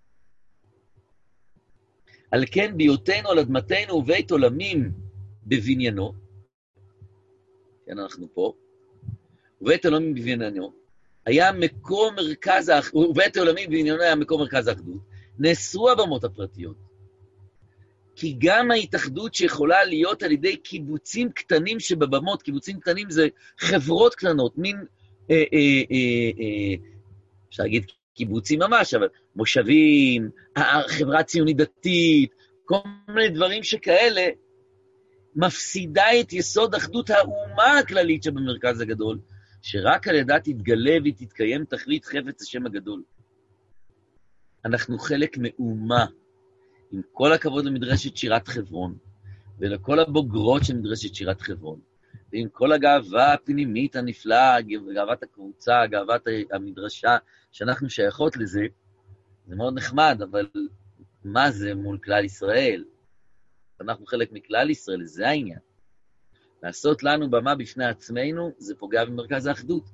על כן, בהיותנו על אדמתנו ובית עולמים בבניינו, כן, אנחנו פה, ובית עולמים בבניינו, היה מקום מרכז האחדות, ובית עולמים בבניינו היה מקום מרכז האחדות, נאסרו הבמות הפרטיות. כי גם ההתאחדות שיכולה להיות על ידי קיבוצים קטנים שבבמות, קיבוצים קטנים זה חברות קטנות, מין, אה, אה, אה, אה, אפשר להגיד קיבוצים ממש, אבל מושבים, חברה ציונית דתית, כל מיני דברים שכאלה, מפסידה את יסוד אחדות האומה הכללית שבמרכז הגדול, שרק על ידה תתגלה ותתקיים תכלית חפץ השם הגדול. אנחנו חלק מאומה, עם כל הכבוד למדרשת שירת חברון, ולכל הבוגרות של מדרשת שירת חברון, ועם כל הגאווה הפנימית הנפלאה, גאוות הקבוצה, גאוות המדרשה, שאנחנו שייכות לזה, זה מאוד נחמד, אבל מה זה מול כלל ישראל? אנחנו חלק מכלל ישראל, זה העניין. לעשות לנו במה בפני עצמנו, זה פוגע במרכז האחדות.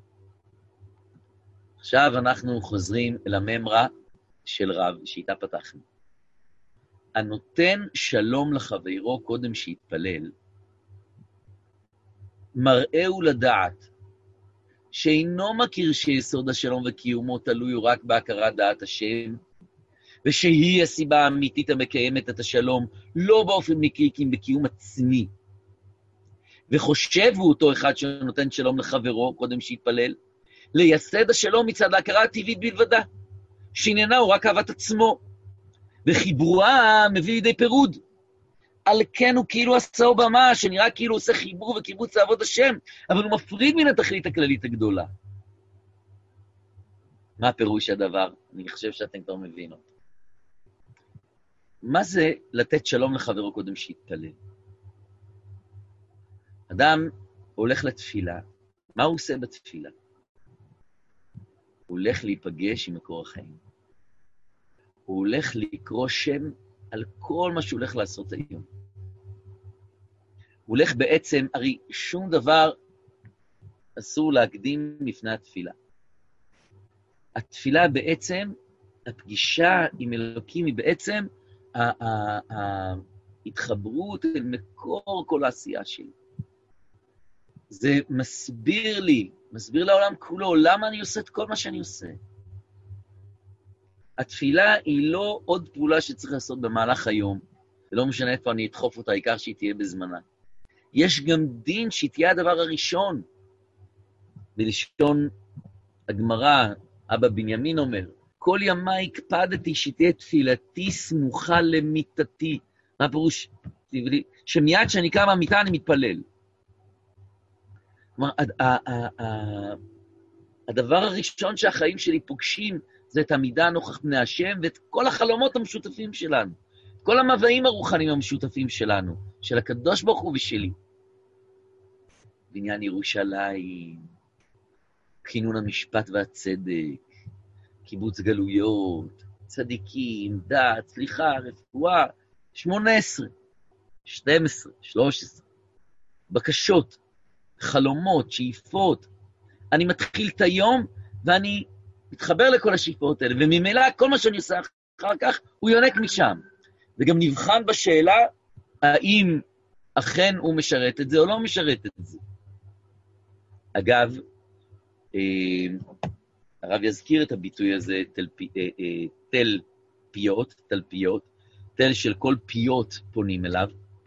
עכשיו אנחנו חוזרים אל הממרה של רב, שאיתה פתחנו. הנותן שלום לחברו קודם שיתפלל, מראהו לדעת, שאינו מכיר שיסוד השלום וקיומו תלוי רק בהכרת דעת השם, ושהיא הסיבה האמיתית המקיימת את השלום, לא באופן מקרי, כי בקיום עצמי. וחושב הוא אותו אחד שנותן שלום לחברו, קודם שיתפלל, לייסד השלום מצד ההכרה הטבעית בלבדה, שעניינה הוא רק אהבת עצמו, וחיבורה מביא לידי פירוד. על כן הוא כאילו עשה במה, שנראה כאילו עושה חיבור וקיבוץ לעבוד השם, אבל הוא מפריד מן התכלית הכללית הגדולה. מה פירוש הדבר? אני חושב שאתם כבר מבינים. מה זה לתת שלום לחברו קודם שיתפלל? אדם הולך לתפילה, מה הוא עושה בתפילה? הוא הולך להיפגש עם מקור החיים. הוא הולך לקרוא שם על כל מה שהוא הולך לעשות היום. הוא הולך בעצם, הרי שום דבר אסור להקדים לפני התפילה. התפילה בעצם, הפגישה עם אלוקים היא בעצם ההתחברות אל מקור כל העשייה שלי. זה מסביר לי, מסביר לעולם כולו, למה אני עושה את כל מה שאני עושה. התפילה היא לא עוד פעולה שצריך לעשות במהלך היום, ולא משנה איפה אני אדחוף אותה, העיקר שהיא תהיה בזמנה. יש גם דין שהיא תהיה הדבר הראשון. בלשון הגמרא, אבא בנימין אומר, כל ימי הקפדתי שתהיה תפילתי סמוכה למיטתי. מה פירוש? שמיד שאני קם מהמיטה אני מתפלל. כלומר, הדבר הראשון שהחיים שלי פוגשים, זה את המידה נוכח פני השם, ואת כל החלומות המשותפים שלנו. כל המבעים הרוחניים המשותפים שלנו, של הקדוש ברוך הוא ושלי. בניין ירושלים, כינון המשפט והצדק, קיבוץ גלויות, צדיקים, דת, סליחה, רפואה, שמונה עשרה, שתים עשרה, שלוש עשרה, בקשות, חלומות, שאיפות. אני מתחיל את היום, ואני מתחבר לכל השאיפות האלה, וממילא כל מה שאני עושה אחר כך, הוא יונק משם. וגם נבחן בשאלה, האם אכן הוא משרת את זה או לא משרת את זה. אגב, הרב יזכיר את הביטוי הזה, תל, תל פיות, תלפיות, תל של כל פיות פונים אליו.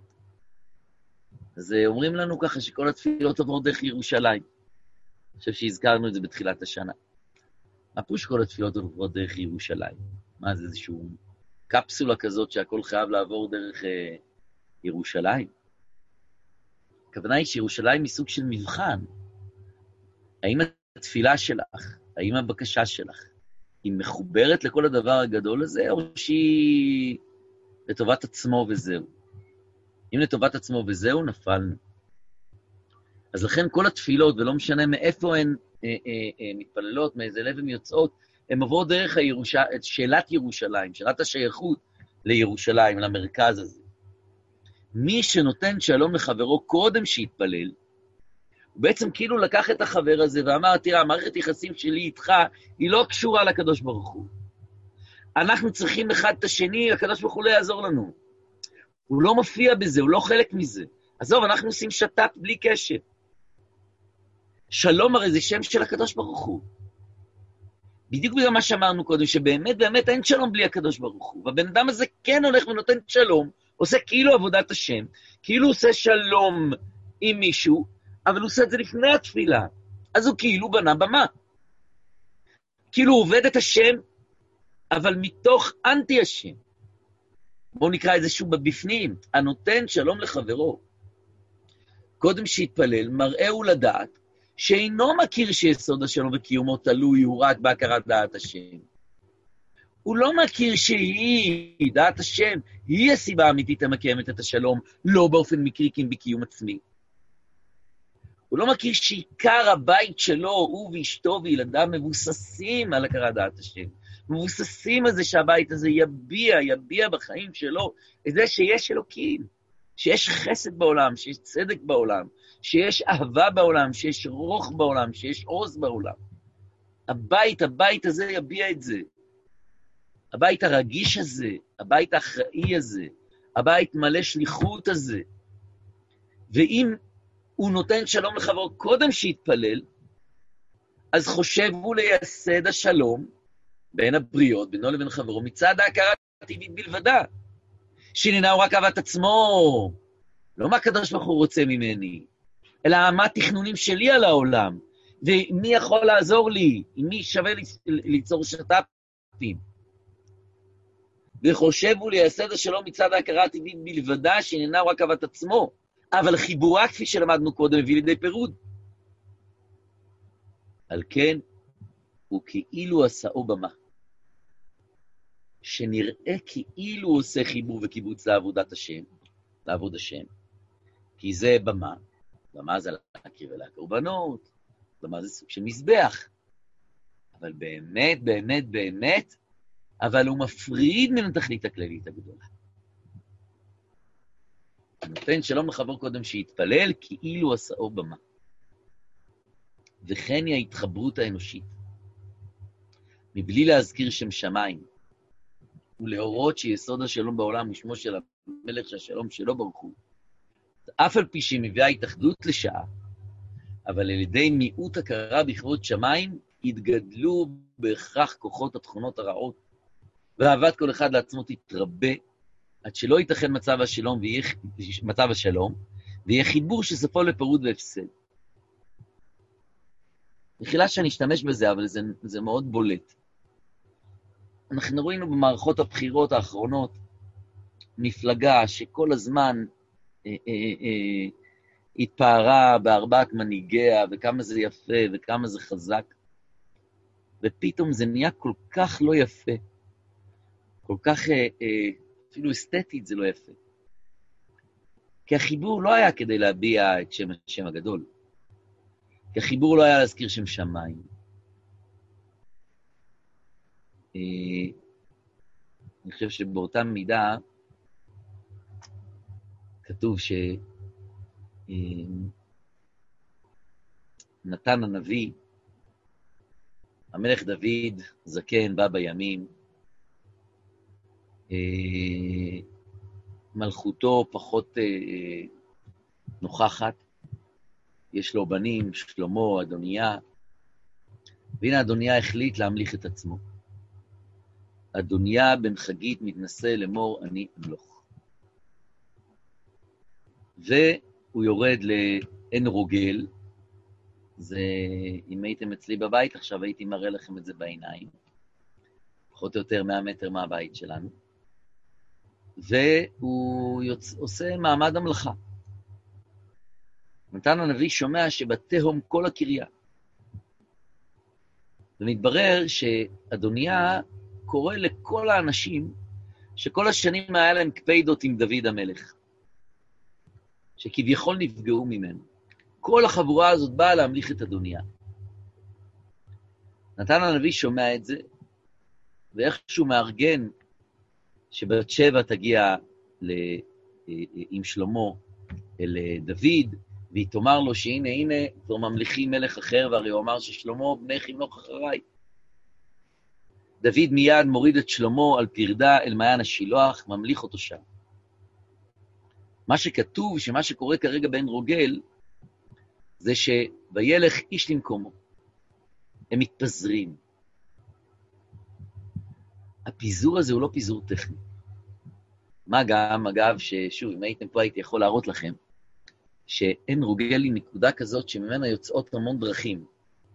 אז אומרים לנו ככה שכל התפילות עוברות דרך ירושלים. אני חושב שהזכרנו את זה בתחילת השנה. מה פירוש כל התפילות עוברות דרך ירושלים? מה זה איזשהו קפסולה כזאת שהכל חייב לעבור דרך אה, ירושלים? הכוונה היא שירושלים היא סוג של מבחן. האם התפילה שלך, האם הבקשה שלך, היא מחוברת לכל הדבר הגדול הזה, או שהיא לטובת עצמו וזהו? אם לטובת עצמו וזהו, נפלנו. אז לכן כל התפילות, ולא משנה מאיפה הן אה, אה, אה, מתפללות, מאיזה לב הן יוצאות, הן עוברות דרך הירוש... שאלת ירושלים, שאלת השייכות לירושלים, למרכז הזה. מי שנותן שלום לחברו קודם שיתפלל, הוא בעצם כאילו לקח את החבר הזה ואמר, תראה, המערכת יחסים שלי איתך היא לא קשורה לקדוש ברוך הוא. אנחנו צריכים אחד את השני, הקדוש ברוך הוא לא יעזור לנו. הוא לא מופיע בזה, הוא לא חלק מזה. עזוב, אנחנו עושים שת"פ בלי קשר. שלום הרי זה שם של הקדוש ברוך הוא. בדיוק בגלל מה שאמרנו קודם, שבאמת באמת אין שלום בלי הקדוש ברוך הוא. והבן אדם הזה כן הולך ונותן שלום, עושה כאילו עבודת השם, כאילו עושה שלום עם מישהו, אבל הוא עושה את זה לפני התפילה. אז הוא כאילו בנה במה. כאילו הוא עובד את השם, אבל מתוך אנטי השם. בואו נקרא איזשהו בבפנים, הנותן שלום לחברו. קודם שיתפלל, מראהו לדעת, שאינו מכיר שיסוד השלום וקיומו תלוי הוא רק בהכרת דעת השם. הוא לא מכיר שהיא, דעת השם, היא הסיבה האמיתית המקיימת את השלום, לא באופן מקרי כי אם בקיום עצמי. הוא לא מכיר שעיקר הבית שלו, הוא ואשתו וילדיו מבוססים על הכרת דעת השם. מבוססים על זה שהבית הזה יביע, יביע בחיים שלו, את זה שיש אלוקים, שיש חסד בעולם, שיש צדק בעולם, שיש אהבה בעולם, שיש רוח בעולם, שיש עוז בעולם. הבית, הבית הזה יביע את זה. הבית הרגיש הזה, הבית האחראי הזה, הבית מלא שליחות הזה. ואם הוא נותן שלום לחברו קודם שיתפלל, אז חושב הוא לייסד השלום בין הבריות, בינו לבין חברו, מצד ההכרה הטבעית בלבדה. שננה הוא רק אהבת עצמו, לא מה הקדוש ברוך הוא רוצה ממני, אלא מה התכנונים שלי על העולם, ומי יכול לעזור לי, מי שווה ליצור שת"פים. וחושב הוא לייסד השלום מצד ההכרה הטבעית בלבדה, שננה הוא רק אהבת עצמו, אבל חיבורה, כפי שלמדנו קודם, מביא לידי פירוד. על כן, הוא כאילו עשאו במה. שנראה כאילו הוא עושה חיבור וקיבוץ לעבודת השם, לעבוד השם. כי זה במה. במה זה להקריב אליה קורבנות, במה זה סוג של מזבח. אבל באמת, באמת, באמת, אבל הוא מפריד מן התכלית הכללית הגדולה. הוא נותן שלום לחבר קודם שיתפלל, כאילו עשאו במה. וכן היא ההתחברות האנושית. מבלי להזכיר שם שמיים, ולהורות שיסוד השלום בעולם הוא שמו של המלך שהשלום שלו ברוך הוא. אף על פי שהיא מביאה התאחדות לשעה, אבל על ידי מיעוט הכרה בכבוד שמיים, התגדלו בהכרח כוחות התכונות הרעות, ואהבת כל אחד לעצמו תתרבה, עד שלא ייתכן מצב השלום, ויהיה, מצב השלום, ויהיה חיבור שסופו לפירוד והפסד. מחילה שאני אשתמש בזה, אבל זה, זה מאוד בולט. אנחנו ראינו במערכות הבחירות האחרונות, מפלגה שכל הזמן אה, אה, אה, התפארה בארבעת מנהיגיה, וכמה זה יפה, וכמה זה חזק. ופתאום זה נהיה כל כך לא יפה. כל כך, אה, אה, אפילו אסתטית זה לא יפה. כי החיבור לא היה כדי להביע את שם, שם הגדול. כי החיבור לא היה להזכיר שם שמיים. אני חושב שבאותה מידה כתוב שנתן הנביא, המלך דוד, זקן, בא בימים, מלכותו פחות נוכחת, יש לו בנים, שלמה, אדוניה, והנה אדוניה החליט להמליך את עצמו. אדוניה בן חגית מתנסה לאמור אני אמלוך. והוא יורד לעין רוגל, זה, אם הייתם אצלי בבית עכשיו, הייתי מראה לכם את זה בעיניים, פחות או יותר מאה מטר מהבית שלנו, והוא יוצ... עושה מעמד המלאכה. נתן הנביא שומע שבתהום כל הקריה. ומתברר שאדוניה קורא לכל האנשים שכל השנים היה להם קפיידות עם דוד המלך, שכביכול נפגעו ממנו. כל החבורה הזאת באה להמליך את אדוניה. נתן הנביא שומע את זה, ואיכשהו מארגן שבת שבע תגיע ל... עם שלמה אל דוד, והיא תאמר לו שהנה, הנה, כבר ממליכים מלך אחר, והרי הוא אמר ששלמה בנך ימלוך אחריי. דוד מיד מוריד את שלמה על פרדה אל מעיין השילוח, ממליך אותו שם. מה שכתוב, שמה שקורה כרגע בעין רוגל, זה שוילך איש למקומו. הם מתפזרים. הפיזור הזה הוא לא פיזור טכני. מה גם, אגב, ששוב, אם הייתם פה הייתי יכול להראות לכם, שאין רוגל עם נקודה כזאת שממנה יוצאות המון דרכים.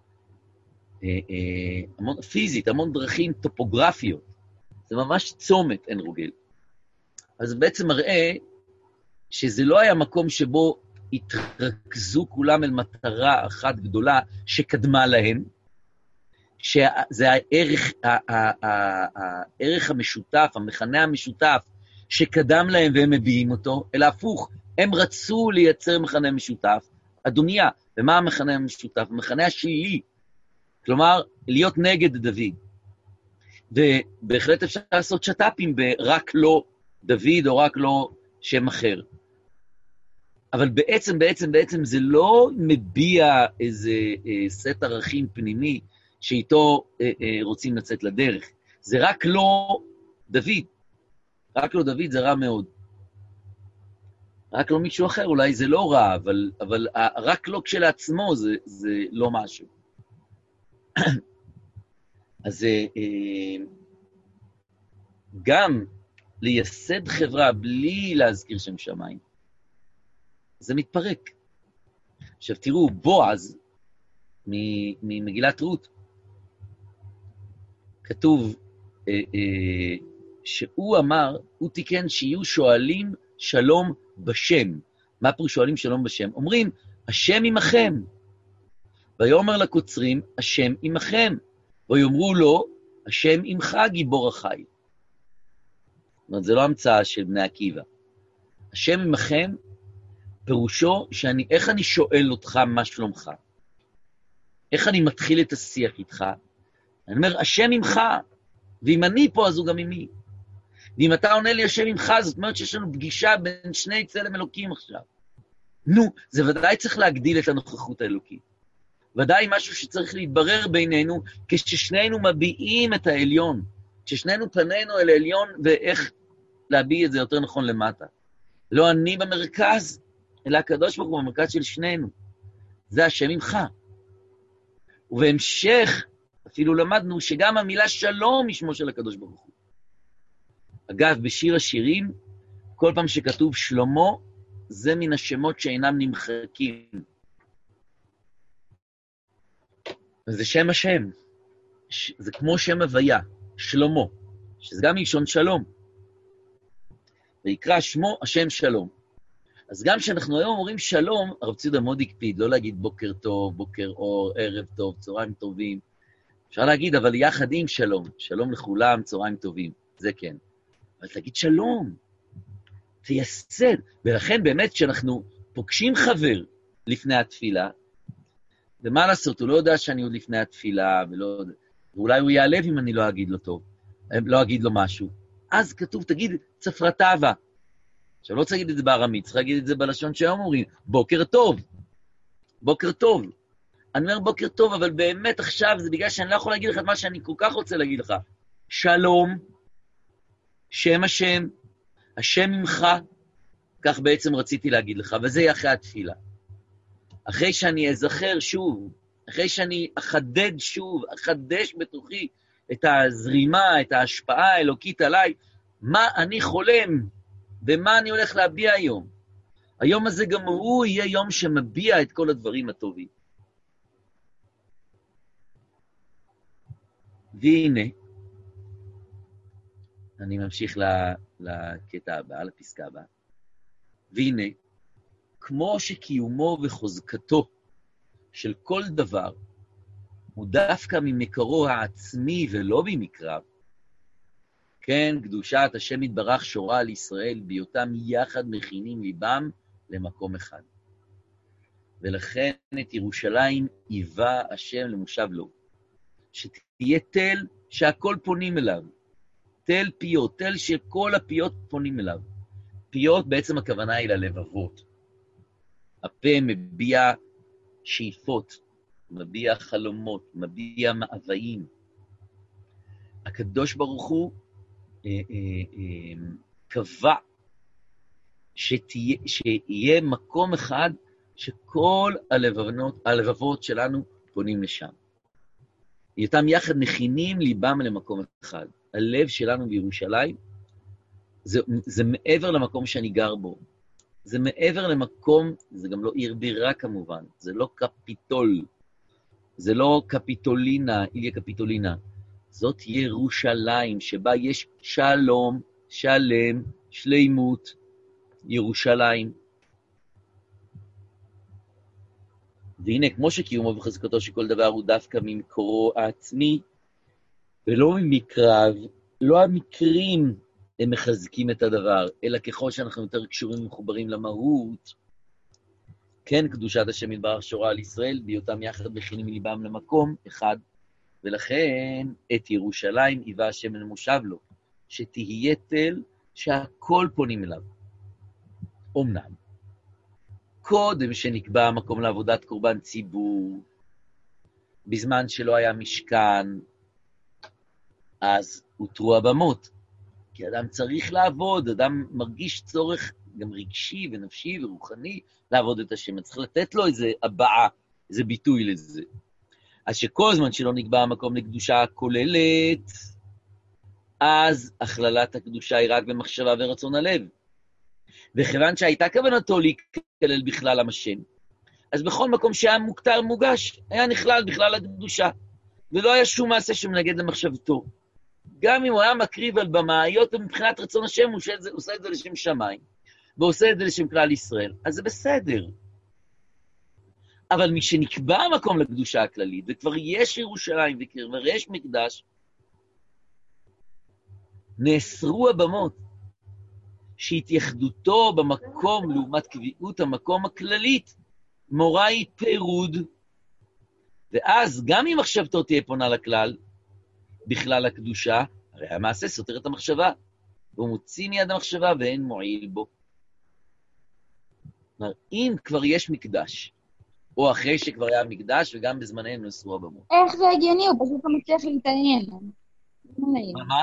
המון, פיזית, המון דרכים טופוגרפיות. זה ממש צומת, אין רוגל. אז זה בעצם מראה שזה לא היה מקום שבו התרכזו כולם אל מטרה אחת גדולה שקדמה להם, שזה הערך, הערך המשותף, המכנה המשותף שקדם להם והם מביאים אותו, אלא הפוך, הם רצו לייצר מכנה משותף, אדוניה, ומה המכנה המשותף? המכנה השלילי, כלומר, להיות נגד דוד. ובהחלט אפשר לעשות שטאפים ברק לא דוד או רק לא שם אחר. אבל בעצם, בעצם, בעצם זה לא מביע איזה אה, סט ערכים פנימי שאיתו אה, אה, רוצים לצאת לדרך. זה רק לא דוד. רק לא דוד זה רע מאוד. רק לא מישהו אחר, אולי זה לא רע, אבל, אבל רק לא כשלעצמו זה, זה לא משהו. אז אה, גם לייסד חברה בלי להזכיר שם שמיים, זה מתפרק. עכשיו תראו, בועז, ממגילת רות, כתוב אה, אה, שהוא אמר, הוא תיקן שיהיו שואלים שלום בשם. מה פה שואלים שלום בשם? אומרים, השם עמכם. ויאמר לקוצרים, השם עמכם. ויאמרו לו, השם עמך גיבור החי. זאת אומרת, זה לא המצאה של בני עקיבא. השם עמכם, פירושו שאני, איך אני שואל אותך מה שלומך? איך אני מתחיל את השיח איתך? אני אומר, השם עמך, ואם אני פה, אז הוא גם עמי. ואם אתה עונה לי השם עמך, זאת אומרת שיש לנו פגישה בין שני צלם אלוקים עכשיו. נו, זה ודאי צריך להגדיל את הנוכחות האלוקית. ודאי משהו שצריך להתברר בינינו, כששנינו מביעים את העליון, כששנינו פנינו אל העליון, ואיך להביע את זה יותר נכון למטה. לא אני במרכז, אלא הקדוש ברוך הוא במרכז של שנינו. זה השם עמך. ובהמשך, אפילו למדנו שגם המילה שלום היא שמו של הקדוש ברוך הוא. אגב, בשיר השירים, כל פעם שכתוב שלמה, זה מן השמות שאינם נמחקים. זה שם השם. זה כמו שם הוויה, שלמה, שזה גם מלשון שלום. ויקרא שמו השם שלום. אז גם כשאנחנו היום אומרים שלום, הרב ציודה מאוד הקפיד, לא להגיד בוקר טוב, בוקר אור, ערב טוב, צהריים טובים. אפשר להגיד, אבל יחד עם שלום. שלום לכולם, צהריים טובים. זה כן. אבל תגיד שלום. תייסד. ולכן באמת כשאנחנו פוגשים חבר לפני התפילה, ומה לעשות, הוא לא יודע שאני עוד לפני התפילה, ולא, ואולי הוא יעלב אם אני לא אגיד לו טוב, לא אגיד לו משהו. אז כתוב, תגיד, צפרתאווה. עכשיו לא צריך להגיד את זה בארמית, צריך להגיד את זה בלשון שהיום אומרים, בוקר טוב. בוקר טוב. אני אומר בוקר טוב, אבל באמת עכשיו זה בגלל שאני לא יכול להגיד לך את מה שאני כל כך רוצה להגיד לך. שלום, שם השם, השם ממך, כך בעצם רציתי להגיד לך, וזה יהיה אחרי התפילה. אחרי שאני אזכר שוב, אחרי שאני אחדד שוב, אחדש בתוכי, את הזרימה, את ההשפעה האלוקית עליי, מה אני חולם ומה אני הולך להביע היום. היום הזה גם הוא יהיה יום שמביע את כל הדברים הטובים. והנה, אני ממשיך לקטע הבא, לפסקה הבאה. והנה, כמו שקיומו וחוזקתו של כל דבר, הוא דווקא ממקורו העצמי ולא ממקרב, כן, קדושת השם יתברך שורה על ישראל, בהיותם יחד מכינים ליבם למקום אחד. ולכן את ירושלים היווה השם למושב לו, שתהיה תל שהכל פונים אליו, תל פיות, תל שכל הפיות פונים אליו. פיות בעצם הכוונה היא ללבבות. הפה מביע שאיפות, מביע חלומות, מביע מאוויים. הקדוש ברוך הוא אה, אה, אה, קבע שתהיה, שיהיה מקום אחד שכל הלבבות, הלבבות שלנו פונים לשם. היותם יחד מכינים ליבם למקום אחד. הלב שלנו בירושלים, זה, זה מעבר למקום שאני גר בו. זה מעבר למקום, זה גם לא עיר בירה כמובן, זה לא קפיטול, זה לא קפיטולינה, איליה קפיטולינה. זאת ירושלים, שבה יש שלום, שלם, שלימות, ירושלים. והנה, כמו שקיומו וחזקתו שכל דבר הוא דווקא ממקורו העצמי, ולא ממקרב, לא המקרים הם מחזקים את הדבר, אלא ככל שאנחנו יותר קשורים ומחוברים למהות, כן, קדושת השם יתברך שורה על ישראל, בהיותם יחד מכינים ליבם למקום אחד, ולכן את ירושלים היווה השם למושב לו, שתהיה תל שהכל פונים אליו. אמנם, קודם שנקבע המקום לעבודת קורבן ציבור, בזמן שלא היה משכן, אז הותרו הבמות. כי אדם צריך לעבוד, אדם מרגיש צורך גם רגשי ונפשי ורוחני לעבוד את השם. צריך לתת לו איזה הבעה, איזה ביטוי לזה. אז שכל זמן שלא נקבע המקום לקדושה הכוללת, אז הכללת הקדושה היא רק במחשבה ורצון הלב. וכיוון שהייתה כוונתו להיכלל בכלל עם השם, אז בכל מקום שהיה מוכתר מוגש, היה נכלל בכלל הקדושה, ולא היה שום מעשה שמנגד למחשבתו. גם אם הוא היה מקריב על במאיות, מבחינת רצון השם, הוא עושה את זה, עושה את זה לשם שמיים, ועושה את זה לשם כלל ישראל. אז זה בסדר. אבל משנקבע המקום לקדושה הכללית, וכבר יש ירושלים וכבר יש מקדש, נאסרו הבמות, שהתייחדותו במקום לעומת קביעות המקום הכללית, מורה היא פירוד. ואז גם אם מחשבתו תהיה פונה לכלל, בכלל הקדושה, הרי המעשה סותר את המחשבה, והוא מוציא מיד המחשבה ואין מועיל בו. כלומר, אם כבר יש מקדש, או אחרי שכבר היה מקדש, וגם בזמננו נאסרו הבמות. איך זה הגיוני? הוא פשוט לא מצליח להתעניין. מה? מה?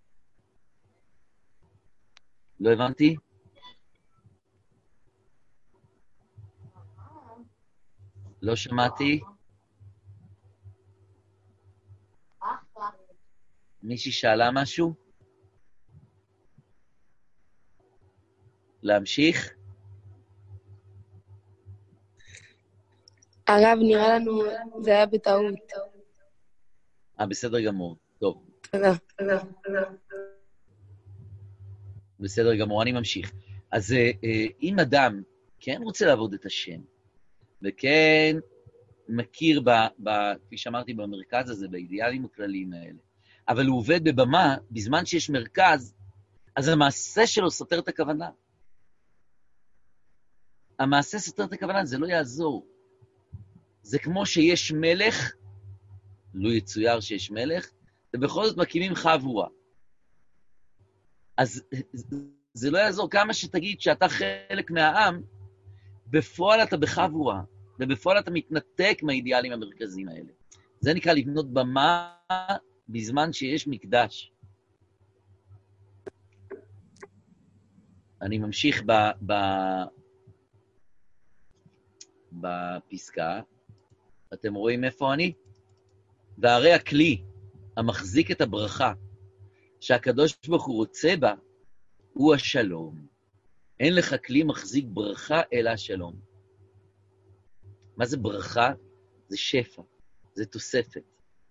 לא הבנתי? לא שמעתי? מישהי שאלה משהו? להמשיך? הרב, נראה לנו זה היה בטעות. אה, בסדר גמור. טוב. תודה. בסדר גמור, אני ממשיך. אז אה, אם אדם כן רוצה לעבוד את השם, וכן מכיר, ב, ב, כפי שאמרתי, במרכז הזה, באידיאלים הכלליים האלה, אבל הוא עובד בבמה, בזמן שיש מרכז, אז המעשה שלו סותר את הכוונה. המעשה סותר את הכוונה, זה לא יעזור. זה כמו שיש מלך, לא יצויר שיש מלך, ובכל זאת מקימים חבורה. אז זה לא יעזור כמה שתגיד שאתה חלק מהעם, בפועל אתה בחבורה, ובפועל אתה מתנתק מהאידיאלים המרכזיים האלה. זה נקרא לבנות במה בזמן שיש מקדש. אני ממשיך ב, ב, בפסקה. אתם רואים איפה אני? והרי הכלי המחזיק את הברכה שהקדוש ברוך הוא רוצה בה, הוא השלום. אין לך כלי מחזיק ברכה אלא השלום. מה זה ברכה? זה שפע, זה תוספת.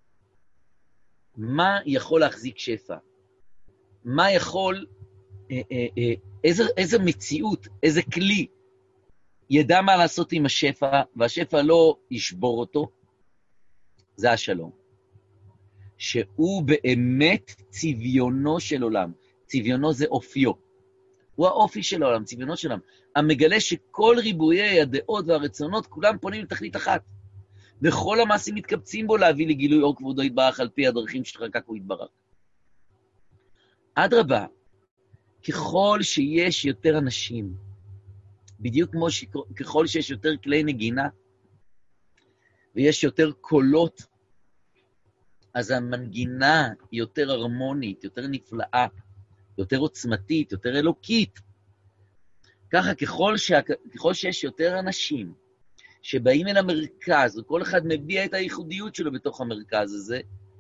מה יכול להחזיק שפע? מה יכול, אה, אה, אה, איזה, איזה מציאות, איזה כלי ידע מה לעשות עם השפע, והשפע לא ישבור אותו? זה השלום. שהוא באמת צביונו של עולם. צביונו זה אופיו. הוא האופי של העולם, צביונו של העולם. המגלה שכל ריבויי הדעות והרצונות, כולם פונים לתכלית אחת. וכל המעשים מתקבצים בו להביא לגילוי אור כבודו יתברך על פי הדרכים שחקק הוא יתברך. אדרבה, ככל שיש יותר אנשים, בדיוק כמו שככל שיש יותר כלי נגינה, ויש יותר קולות, אז המנגינה היא יותר הרמונית, יותר נפלאה, יותר עוצמתית, יותר אלוקית. ככה ככל, שה... ככל שיש יותר אנשים שבאים אל המרכז, וכל אחד מביע את הייחודיות שלו בתוך המרכז הזה,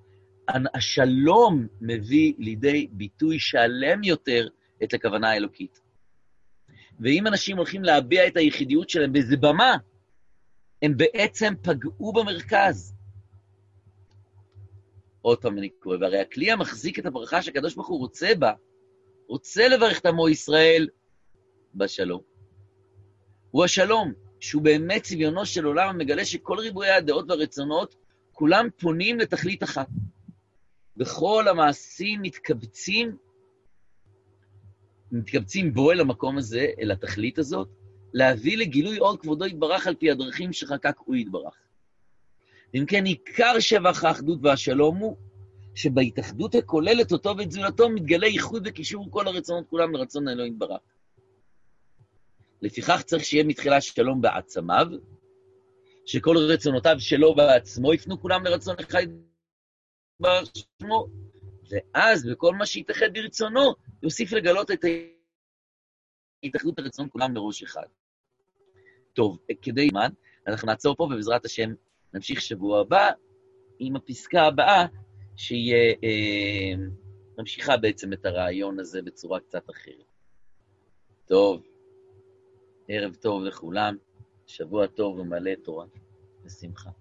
השלום מביא לידי ביטוי שלם יותר את הכוונה האלוקית. ואם אנשים הולכים להביע את היחידיות שלהם באיזה במה, הם בעצם פגעו במרכז. עוד פעם אני קורא, והרי הכלי המחזיק את הברכה שהקדוש ברוך הוא רוצה בה, רוצה לברך את עמו ישראל בשלום. הוא השלום, שהוא באמת צביונו של עולם המגלה שכל ריבויי הדעות והרצונות, כולם פונים לתכלית אחת. וכל המעשים מתקבצים, מתקבצים בו אל המקום הזה, אל התכלית הזאת, להביא לגילוי אור כבודו יתברך על פי הדרכים שחקק הוא יתברך. אם כן, עיקר שבח האחדות והשלום הוא, שבהתאחדות הכוללת אותו ואת זולתו מתגלה ייחוד וקישור כל הרצונות כולם לרצון האלוהים יתברך. לפיכך צריך שיהיה מתחילה שלום בעצמיו, שכל רצונותיו שלו בעצמו יפנו כולם לרצון אחד יתברך שמו, ואז בכל מה שיתאחד ברצונו, יוסיף לגלות את התאחדות הרצון כולם לראש אחד. טוב, כדי זמן, אנחנו נעצור פה ובעזרת השם נמשיך שבוע הבא עם הפסקה הבאה, שהיא אה, ממשיכה בעצם את הרעיון הזה בצורה קצת אחרת. טוב, ערב טוב לכולם, שבוע טוב ומלא תורה ושמחה.